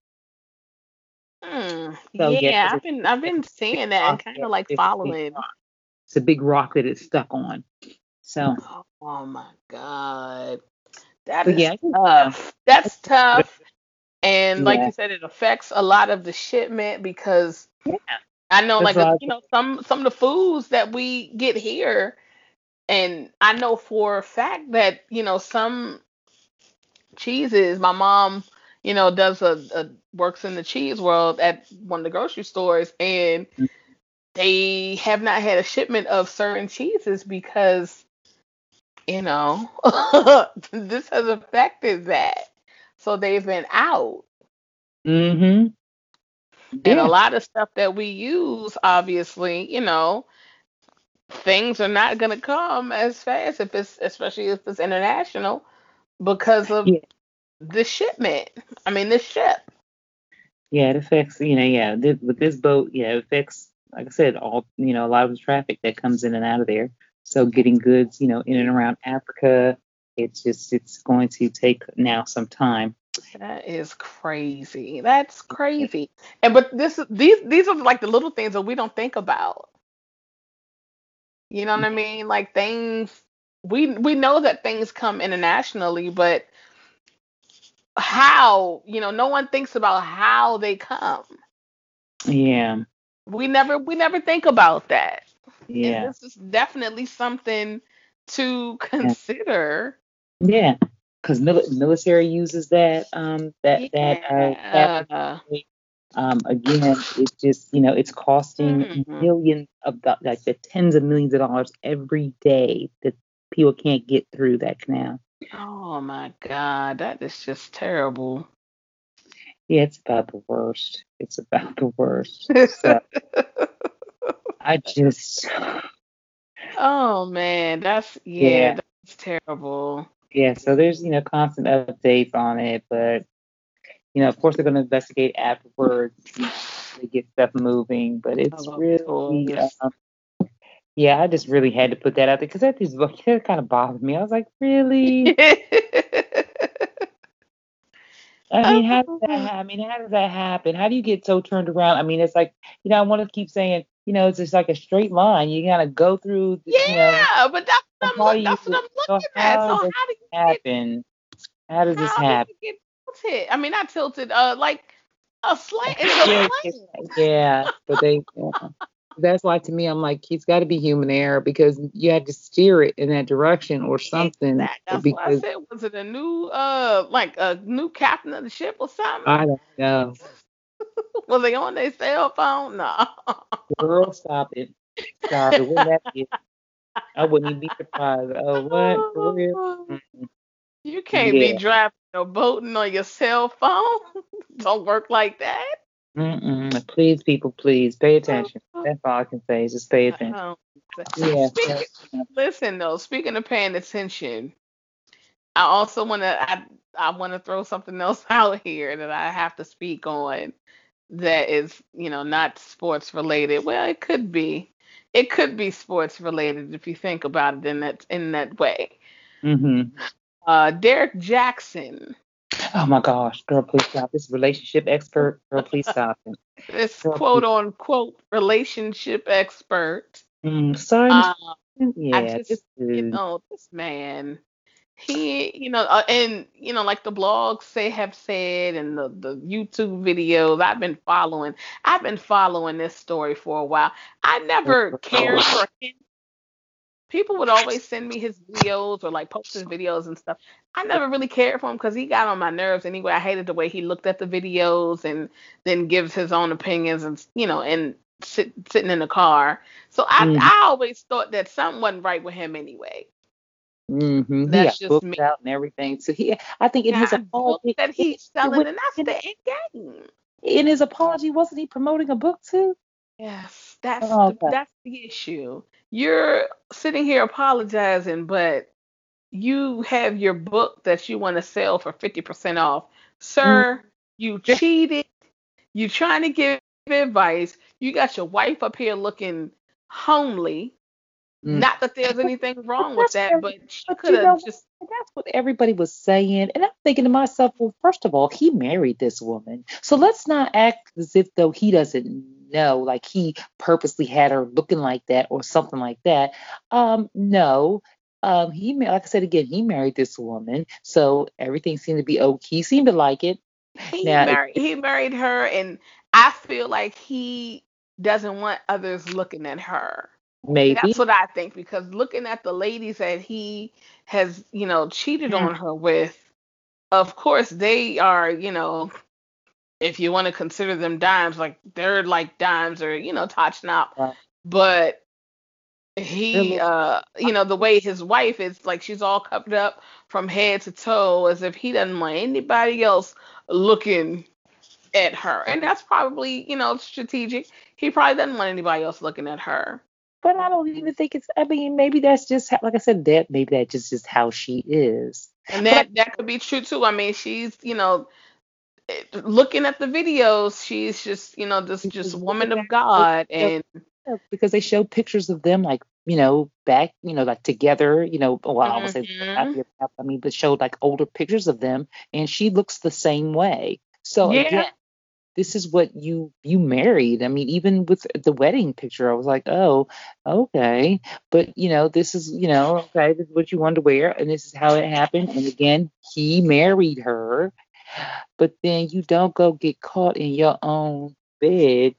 yeah, Yeah, because I've it's, been it's, I've been it's a big seeing that and rock. kind Yeah, of like it's a big following. rock. It's a big rock that it's stuck on. So, Oh my God. That so is yeah, you know, tough. That's tough. And like yeah, you said, it affects a lot of the shipment because yeah. I know, That's like, uh, why. you know, some some of the foods that we get here, and I know for a fact that you know some cheeses. My mom, you know, does a, a works in the cheese world at one of the grocery stores, and they have not had a shipment of certain cheeses because you know this has affected that. So they've been out. Mm-hmm. And a Yeah. lot of stuff that we use, obviously, you know, things are not going to come as fast if it's, especially if it's international, because of Yeah. the shipment. I mean, the ship. Yeah. It affects, you know, yeah. This, with this boat, yeah, it affects, like I said, all, you know, a lot of the traffic that comes in and out of there. So getting goods, you know, in and around Africa, it's just, it's going to take now some time. That is crazy. That's crazy. And but this, these, these are like the little things that we don't think about. You know what I mean? Like things we we know that things come internationally, but how? You know, no one thinks about how they come. Yeah. We never we never think about that. And Yeah. this is definitely something to Yeah. consider. Yeah. Because mil- military uses that, um, that, that, uh, Yeah. capacity. Um, again, it's just, you know, it's costing Hmm. millions of, do- like the tens of millions of dollars every day that people can't get through that canal. Oh my God, that is just terrible. Yeah, it's about the worst. It's about the worst. So I just, Oh man, that's yeah, yeah, that's terrible. yeah. So there's, you know, constant updates on it, but you know, of course, they're going to investigate afterwards, you know, to get stuff moving. But it's Of really, course. um, yeah, I just really had to put that out there because that just that kind of bothered me. I was like, really? I mean, how does that? Oh, Ha- I mean, how does that happen? How do you get so turned around? I mean, it's like, you know, I want to keep saying, you know, it's just like a straight line. You gotta go through, the, you know, yeah, but that's so what I'm how do look. you? That's what I'm So looking at. So how does how do this you get? happen? How does this How do happen? you get tilted? I mean, not tilted. Uh, like a slant. It's a Yeah, yeah, slant. yeah. But they, yeah. That's why to me, I'm like, he's got to be human error because you had to steer it in that direction or something. Exactly. That's why I Because said, was it a new, uh, like a new captain of the ship or something? I don't know. Was they on their cell phone? No. Girl, stop it. Stop it. Wouldn't that be? I wouldn't even be surprised. Oh, what? For real? Mm, You can't be yeah. driving or boating on your cell phone. Don't work like that. Mm-mm. Please, people, please pay attention. That's all I can say is just pay attention. Um, Yeah. speaking, listen though, speaking of paying attention, I also want to I I want to throw something else out here that I have to speak on that is, you know, not sports related. Well, it could be. It could be sports related if you think about it in that in that way. Mm-hmm. Uh, Derek Jackson, Oh my gosh, girl, please stop. This relationship expert, girl, please stop it. this Girl, quote please. unquote relationship expert. Mm, sorry, Uh, mister I Yeah, this just, you dude. know, this man. He, you know, uh, and you know, like the blogs say have said, and the the YouTube videos I've been following. I've been following this story for a while. I never cared for him. People would always send me his videos or like post his videos and stuff. I never really cared for him because he got on my nerves anyway. I hated the way he looked at the videos and then gives his own opinions and you know and sit, sitting in the car. So I Mm-hmm. I always thought that something wasn't right with him anyway. Mm-hmm. He That's got just books me. out and everything. So he, I think in his Got books apology, that he's in, selling, and that's the end game. in his apology, wasn't he promoting a book too? Yes, that's Oh, the okay. that's the issue. You're sitting here apologizing, but you have your book that you want to sell for fifty percent off. Mm, Sir, you cheated. You trying to give advice. You got your wife up here looking homely. mm. Not that there's anything But wrong with that's that, what, but she but could you have know what? just That's what everybody was saying. And I'm thinking to myself, well, first of all, he married this woman. So let's not act as if though he doesn't know, like he purposely had her looking like that or something like that. Um, no. Um, he ma- like I said again, he married this woman. So everything seemed to be okay. He seemed to like it. he Now it, married he married her, and I feel like he doesn't want others looking at her. That's maybe. what I think, because looking at the ladies that he has, you know, cheated Mm, on her with, of course they are, you know, if you want to consider them dimes, like they're like dimes or, you know, top notch. right. But They're he little- uh you know, the way his wife is, like she's all covered up from head to toe as if he doesn't want anybody else looking at her. And that's probably, you know, strategic. He probably doesn't want anybody else looking at her. But I don't even think it's. I mean, maybe that's just how, like I said, that maybe that's just just how she is. And But that that could be true too. I mean, she's, you know, eh, looking at the videos, she's just, you know, this just because woman looking of at God. it, And because they show pictures of them like you know back you know like together you know well I would say not hmm together, I mean but showed like older pictures of them and she looks the same way. So yeah. again, this is what you you married. I mean, even with the wedding picture, I was like, oh, okay. But you know, this is you know, okay, this is what you wanted to wear, and this is how it happened. And again, he married her, but then you don't go get caught in your own bed.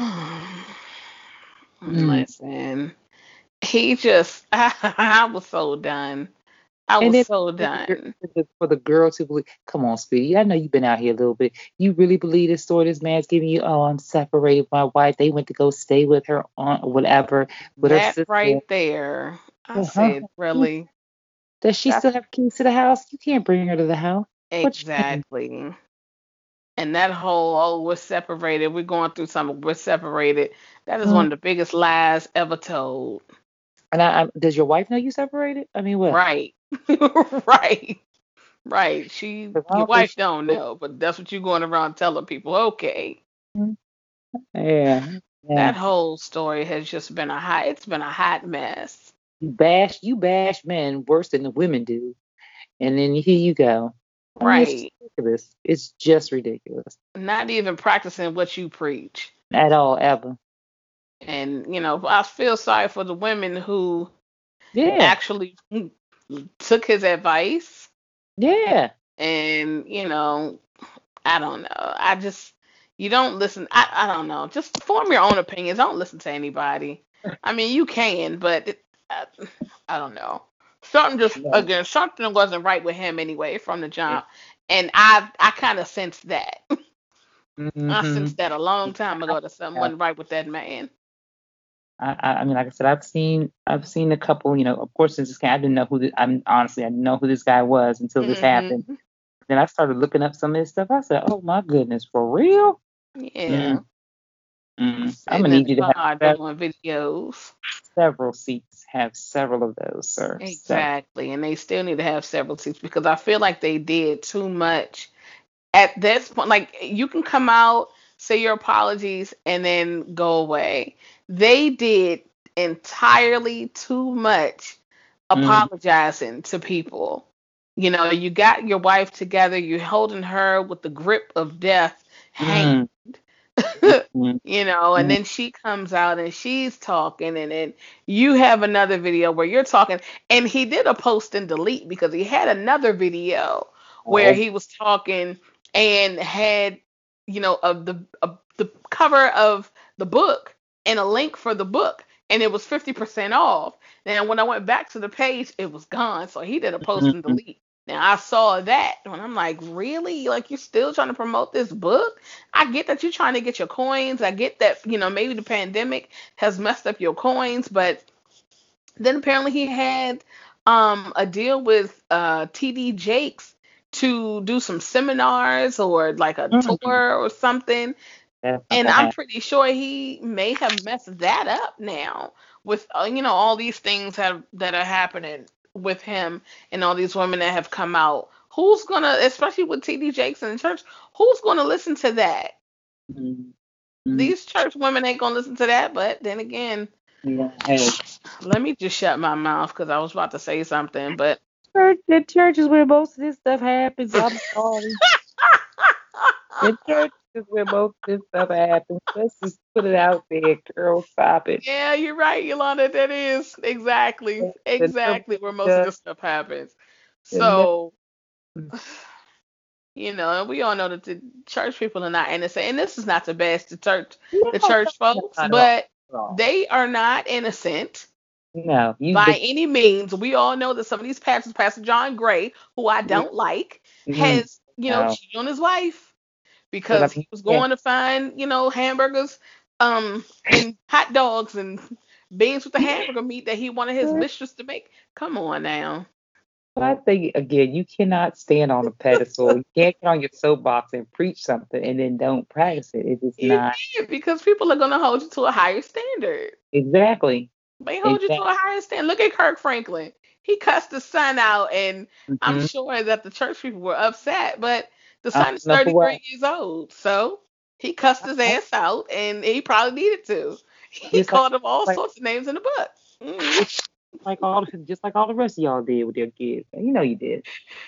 Mm. Listen, he just, I was so done. I And was then so for the, gir- done. for the for the girl to believe, come on, sweetie. I know you've been out here a little bit. You really believe this story this man's giving you? Oh, I'm separated with my wife. They went to go stay with her aunt or whatever, with her That sister. right there, I Uh-huh. said, really? Does she That's still have keys to the house? You can't bring her to the house. What you mean? exactly. And that whole, oh, we're separated, we're going through something, we're separated. That is Mm. one of the biggest lies ever told. And I, I, does your wife know you separated? I mean, what? Right. Right. Right. She, 'Cause I your don't think wife she. don't know, but that's what you're going around telling people. Okay. Mm. Yeah, yeah. That whole story has just been a hot, it's been a hot mess. You bash, you bash men worse than the women do, and then here you go. I mean, it's just Right. ridiculous. It's just ridiculous Not even practicing what you preach. at all, ever. And, you know, I feel sorry for the women who Yeah, actually took his advice. yeah. And, you know, I don't know. I just, You don't listen. I, I don't know. Just form your own opinions. Don't listen to anybody. I mean, you can, but it, I, I don't know. Something just No. again, something wasn't right with him anyway from the jump, and I I kind of sensed that. I Mm-hmm. sensed that a long time ago that something Yeah. wasn't right with that man. I, I I mean, like I said, I've seen I've seen a couple. You know, of course, since this guy, I didn't know who. The, I'm honestly, I didn't know who this guy was until this happened. Hmm. Then I started looking up some of this stuff. I said, "Oh my goodness, for real?" Mm, Yeah, mm. I'm gonna sitting in need the you to have car sev- doing videos. several seats. Have several of those, sir. Several. Exactly, and they still need to have several seats because I feel like they did too much at this point. Like you can come out, say your apologies, and then go away. They did entirely too much Mm, apologizing to people. You know, you got your wife together, you're holding her with the grip of death hanging. mm, mm, You know, and mm. then she comes out and she's talking, and then you have another video where you're talking, and he did a post and delete because he had another video where Oh. he was talking and had, you know, of the of the cover of the book and a link for the book, and it was fifty percent off. Now, when I went back to the page, it was gone. So he did a post and Mm, delete. Now I saw that and I'm like, really? Like you're still trying to promote this book? I get that you're trying to get your coins. I get that, you know, maybe the pandemic has messed up your coins, but then apparently he had um a deal with uh T D Jakes to do some seminars or like a mm. tour or something. That's not And gonna I'm happen. pretty sure he may have messed that up now with uh, you know all these things have that are happening with him and all these women that have come out. Who's gonna, especially with T D Jakes in the church, who's gonna listen to that? Mm, mm. These church women ain't gonna listen to that. But then again, Yeah. Hey, let me just shut my mouth because I was about to say something. But church, the church is where most of this stuff happens. I'm sorry. The church is where most of this stuff happens. Let's just put it out there, girl. Stop it. yeah, you're right, Yolanda. That is exactly, The nerve exactly where most of does. this stuff happens. The nerve. So, you know, and we all know that the church people are not innocent, and this is not to bash the church, No, the no, church no, folks, not at all. but At all. they are not innocent No, you by but any means. We all know that some of these pastors, Pastor John Gray, who I mm, don't like, mm, has, you know, no. cheated on his wife Because I because he mean, was yeah. going to find, you know, hamburgers, um, and hot dogs and beans with the hamburger meat that he wanted his mistress to make. Come on now. But I think again, you cannot stand on a pedestal. You can't get on your soapbox and preach something and then don't practice it. It is You not can't because people are gonna hold you to a higher standard. exactly. They hold you to Exactly. a higher standard. Look at Kirk Franklin. He cussed the son out, and I'm Mm-hmm. sure that the church people were upset, but the I son don't is know for what. thirty-three years old, so he cussed I, his I, ass out, and he probably needed to. He just like called him all like sorts of names in the book. Mm, just like all just like all the rest of y'all did with their kids. You know you did.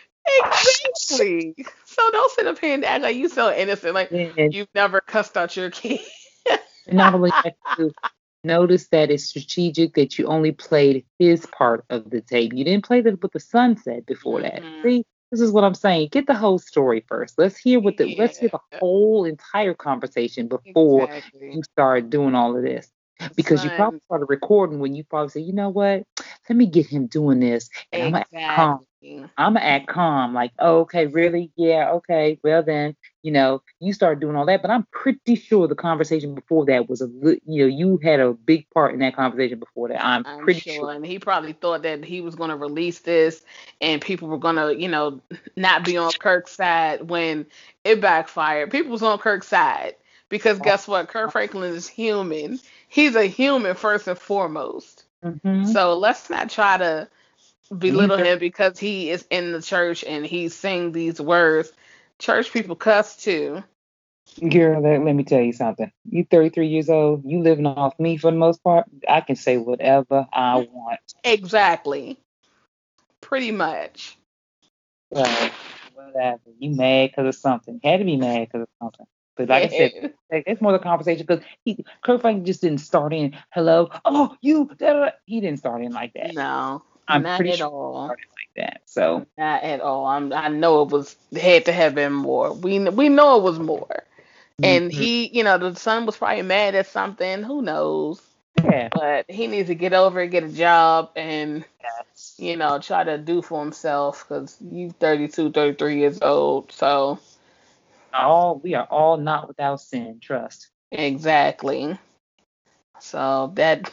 exactly. So don't sit up here and act like you so innocent, like And, you've never cussed out your kid. and not only that, too, notice that it's strategic that you only played his part of the tape. You didn't play the, what the son said before that. Hmm. See, this is what I'm saying. Get the whole story first. Let's hear what the let's hear Yeah, the whole entire conversation before exactly. you start doing all of this. The Because you probably son, started recording when you probably said, you know what? Let me get him doing this, and I'm gonna calm. exactly. I'm gonna act calm, like, oh, okay, really? Yeah, okay. Well then, you know, you start doing all that, but I'm pretty sure the conversation before that was a good, you know, you had a big part in that conversation before that. I'm I'm pretty sure. sure. And he probably thought that he was going to release this and people were going to, you know, not be on Kirk's side when it backfired. People was on Kirk's side because guess what? Kirk Franklin is human. He's a human first and foremost. Mm-hmm. So let's not try to And he's belittle him because he is in the church and he's saying these words. Church people cuss too. girl, let, let me tell you something. You thirty-three years old, you living off me for the most part. I can say whatever I want. Exactly. Pretty much. So whatever. You mad because of something. Had to be mad because of something. But like I said, Yeah. like, it's more the conversation because he Kurt Franklin just didn't start in hello, oh you da, da, da." He didn't start in like that. No, I'm not pretty at sure he all. started like that. So Not at all. I'm, I know it was had to have been more. We we know it was more. And Mm-hmm. he, you know, the son was probably mad at something. Who knows? Yeah. But he needs to get over it, get a job, and, Yes. you know, try to do for himself because you thirty-two, thirty-three years old. So, All we are all not without sin. Trust. exactly. So that.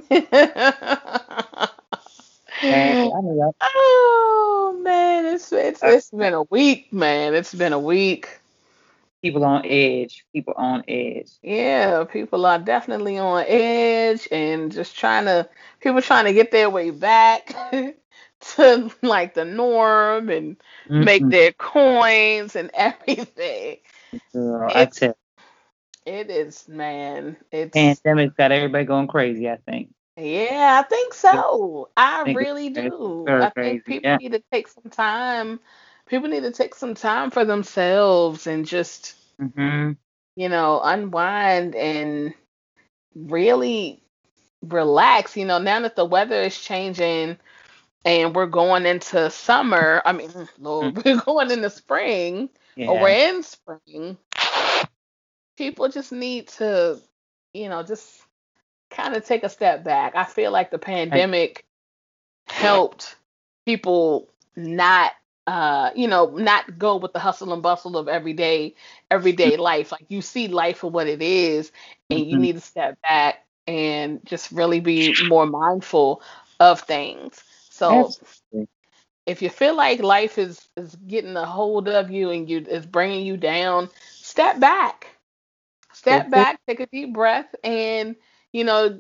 Exactly. I mean, Oh man, it's it's uh, it's been a week, man. It's been a week. people on edge. People on edge. Yeah, people are definitely on edge and just trying to people trying to get their way back to like the norm and make Mm-hmm. their coins and everything. Girl, I It tell you, it is, man. It's pandemic's got everybody going crazy. I think. Yeah, I think I so. I think it's, really it's do. very I think crazy. people Yeah. need to take some time. People need to take some time for themselves and just, Mm-hmm. you know, unwind and really relax. You know, now that the weather is changing and we're going into summer, I mean, Lord, we're going into spring or Yeah. we're in spring, people just need to, you know, just kind of take a step back. I feel like the I, pandemic helped people not uh you know not go with the hustle and bustle of everyday everyday life. Like, you see life for what it is, and you mm-hmm. need to step back and just really be more mindful of things. So Absolutely. if you feel like life is is getting a hold of you and you is bringing you down, step back. That's Step it. back, take a deep breath, and, you know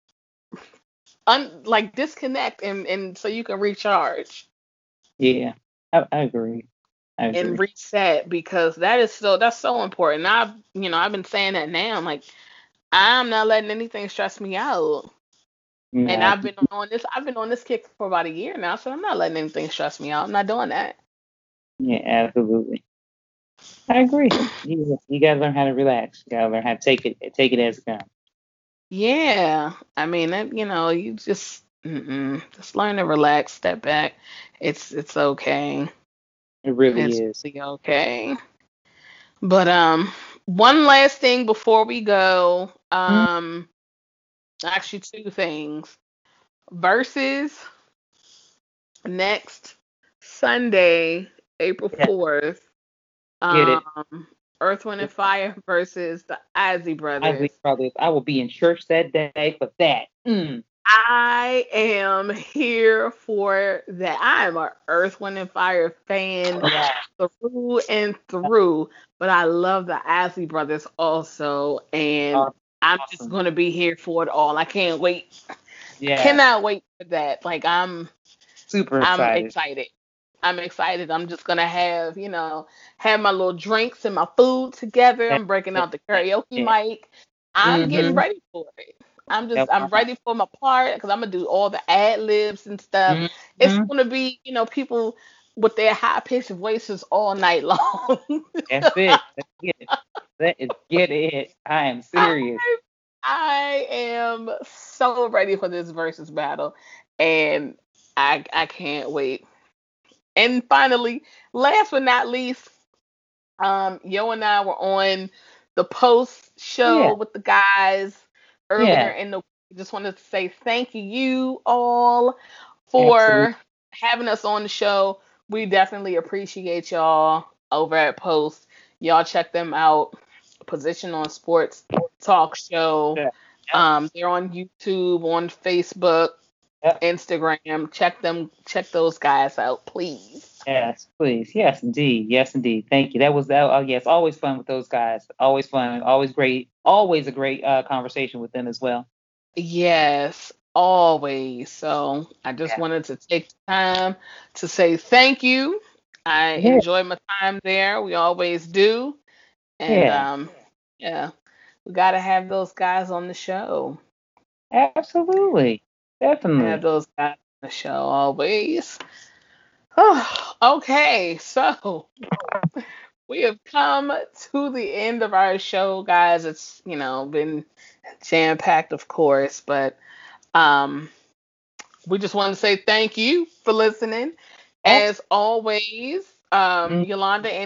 un like disconnect, and and so you can recharge Yeah. I, I agree. I and agree. reset, because that is so that's so important. I've you know I've been saying that now. I'm like, I'm not letting anything stress me out. And Yeah. I've been on this I've been on this kick for about a year now, so I'm not letting anything stress me out. I'm not doing that. Yeah. Absolutely. I agree. You, you gotta learn how to relax. You gotta learn how to take it take it as it comes. Yeah, I mean that you know you just mm-mm, just learn to relax, step back. It's it's okay. It really It's is. really okay. But um, one last thing before we go. Mm, Um, actually two things. Versus next Sunday, April yeah. fourth. Get it. Um, Earth, Wind, and Fire versus the Ozzy Isley Brothers. Brothers. I will be in church that day for that. Mm. I am here for that. I am a Earth, Wind, and Fire fan Yeah. through and through, but I love the Ozzy Brothers also, and I'm just Awesome. gonna be here for it all. I can't wait. I Yeah. cannot wait for that. Like, I'm Super I'm excited. excited. I'm excited. I'm just gonna have, you know, have my little drinks and my food together. That, I'm breaking that, out the that, karaoke that. mic. I'm getting Mm-hmm. ready for it. I'm just That, I'm ready for my part because I'm gonna do all the ad libs and stuff. It's mm-hmm. gonna be, you know, people with their high pitched voices all night long. That's it. Let's get it. Let's get it. I am serious. I I am so ready for this versus battle, and I I can't wait. And finally, last but not least, um, Yo and I were on the post Yeah. show with the guys earlier Yeah. in the week. Just wanted to say thank you, you all, Absolutely. for having us on the show. We definitely appreciate y'all over at Post. Y'all check them out. Position on Sports Talk Show. Yeah. Yep. Um, they're on YouTube, on Facebook, Yep. Instagram. Check them, check those guys out, please. Yes, please. Yes, indeed. Yes, indeed. Thank you. That was that. Uh, yes, always fun with those guys. Always fun. Always great. Always a great uh, conversation with them as well. Yes, always. So I just Yeah. wanted to take the time to say thank you. I Yeah. enjoyed my time there. We always do. And Yeah. um, yeah, we got to have those guys on the show. Absolutely. Have Definitely. those guys on the show always. Oh, okay, so we have come to the end of our show, guys. It's, you know, been jam packed, of course, but um, we just want to say thank you for listening. Abs- As always, um, mm, Yolanda, any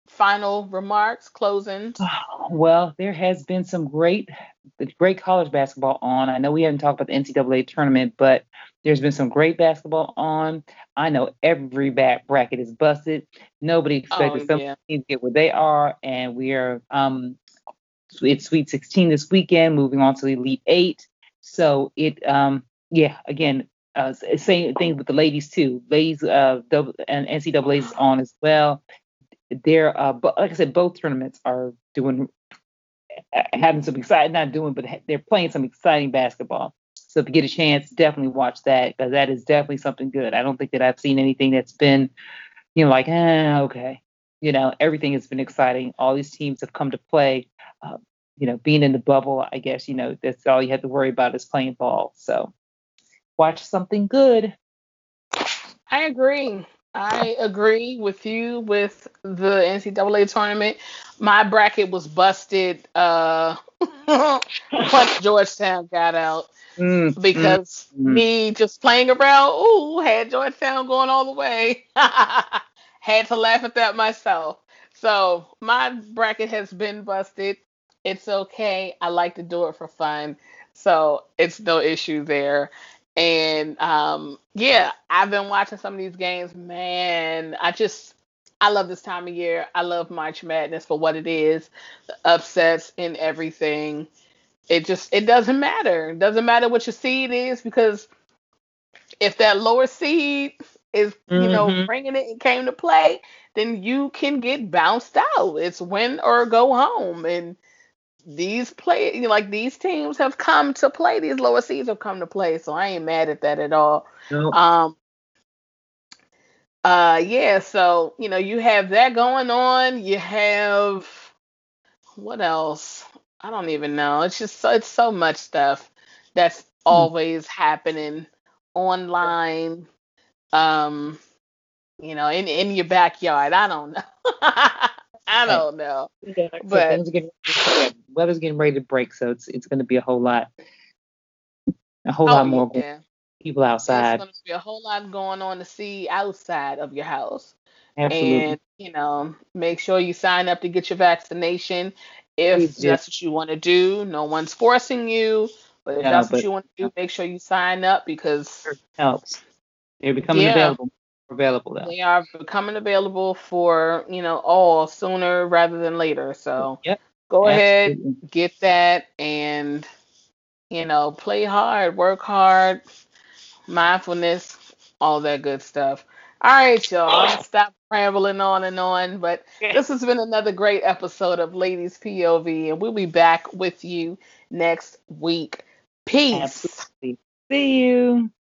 final remarks, closings? Well, there has been some great, great college basketball on. I know we haven't talked about the N C double A tournament, but there's been some great basketball on. I know every back bracket is busted. Nobody Oh expected some yeah. teams to get where they are, and we are um it's Sweet sixteen this weekend, moving on to the Elite Eight. So it um yeah, again, uh, same thing with the ladies too. Ladies uh double, and N C double A is on as well. They're uh, but like I said, both tournaments are doing having some exciting, not doing, but they're playing some exciting basketball. So if you get a chance, definitely watch that because that is definitely something good. I don't think that I've seen anything that's been, you know, like, eh, okay. You know, everything has been exciting. All these teams have come to play. Uh, you know, being in the bubble, I guess, you know, that's all you have to worry about is playing ball. So watch something good. I agree. I agree with you with the N C double A tournament. My bracket was busted uh, once Georgetown got out Mm, mm, because mm. me just playing around, ooh, had Georgetown going all the way. Had to laugh at that myself. So my bracket has been busted. It's okay. I like to do it for fun. So it's no issue there. And um, yeah, I've been watching some of these games. Man, I just I love this time of year. I love March Madness for what it is, the upsets and everything. It just it doesn't matter. It doesn't matter what your seed is because if that lower seed is, you know, Mm-hmm. bringing it and came to play, then you can get bounced out. It's win or go home. And these play, you know, like these teams have come to play. These lower seeds have come to play. So I ain't mad at that at all. No. Um, uh, yeah. So you know, you have that going on. You have what else? I don't even know. It's just so it's so much stuff that's Hmm. always happening online. Um, you know, in in your backyard. I don't know. I Right. don't know. Yeah, like I said, But things are getting yeah, weather's getting ready to break, so it's it's going to be a whole lot, a whole oh lot more yeah. people It's outside. gonna be a whole lot going on to see outside of your house. Absolutely. And, you know, make sure you sign up to get your vaccination if Please do. that's what you want to do. No one's forcing you, but if No, that's what but you want to uh, do, make sure you sign up because it helps. They're becoming yeah, available. Available though. they are becoming available for, you know, all sooner rather than later. So Yep. go ahead, Absolutely. get that and, you know, play hard, work hard, mindfulness, all that good stuff. All right, y'all. I'm gonna stop rambling on and on, but Yeah. this has been another great episode of Ladies P O V, and we'll be back with you next week. Peace. Absolutely. See you.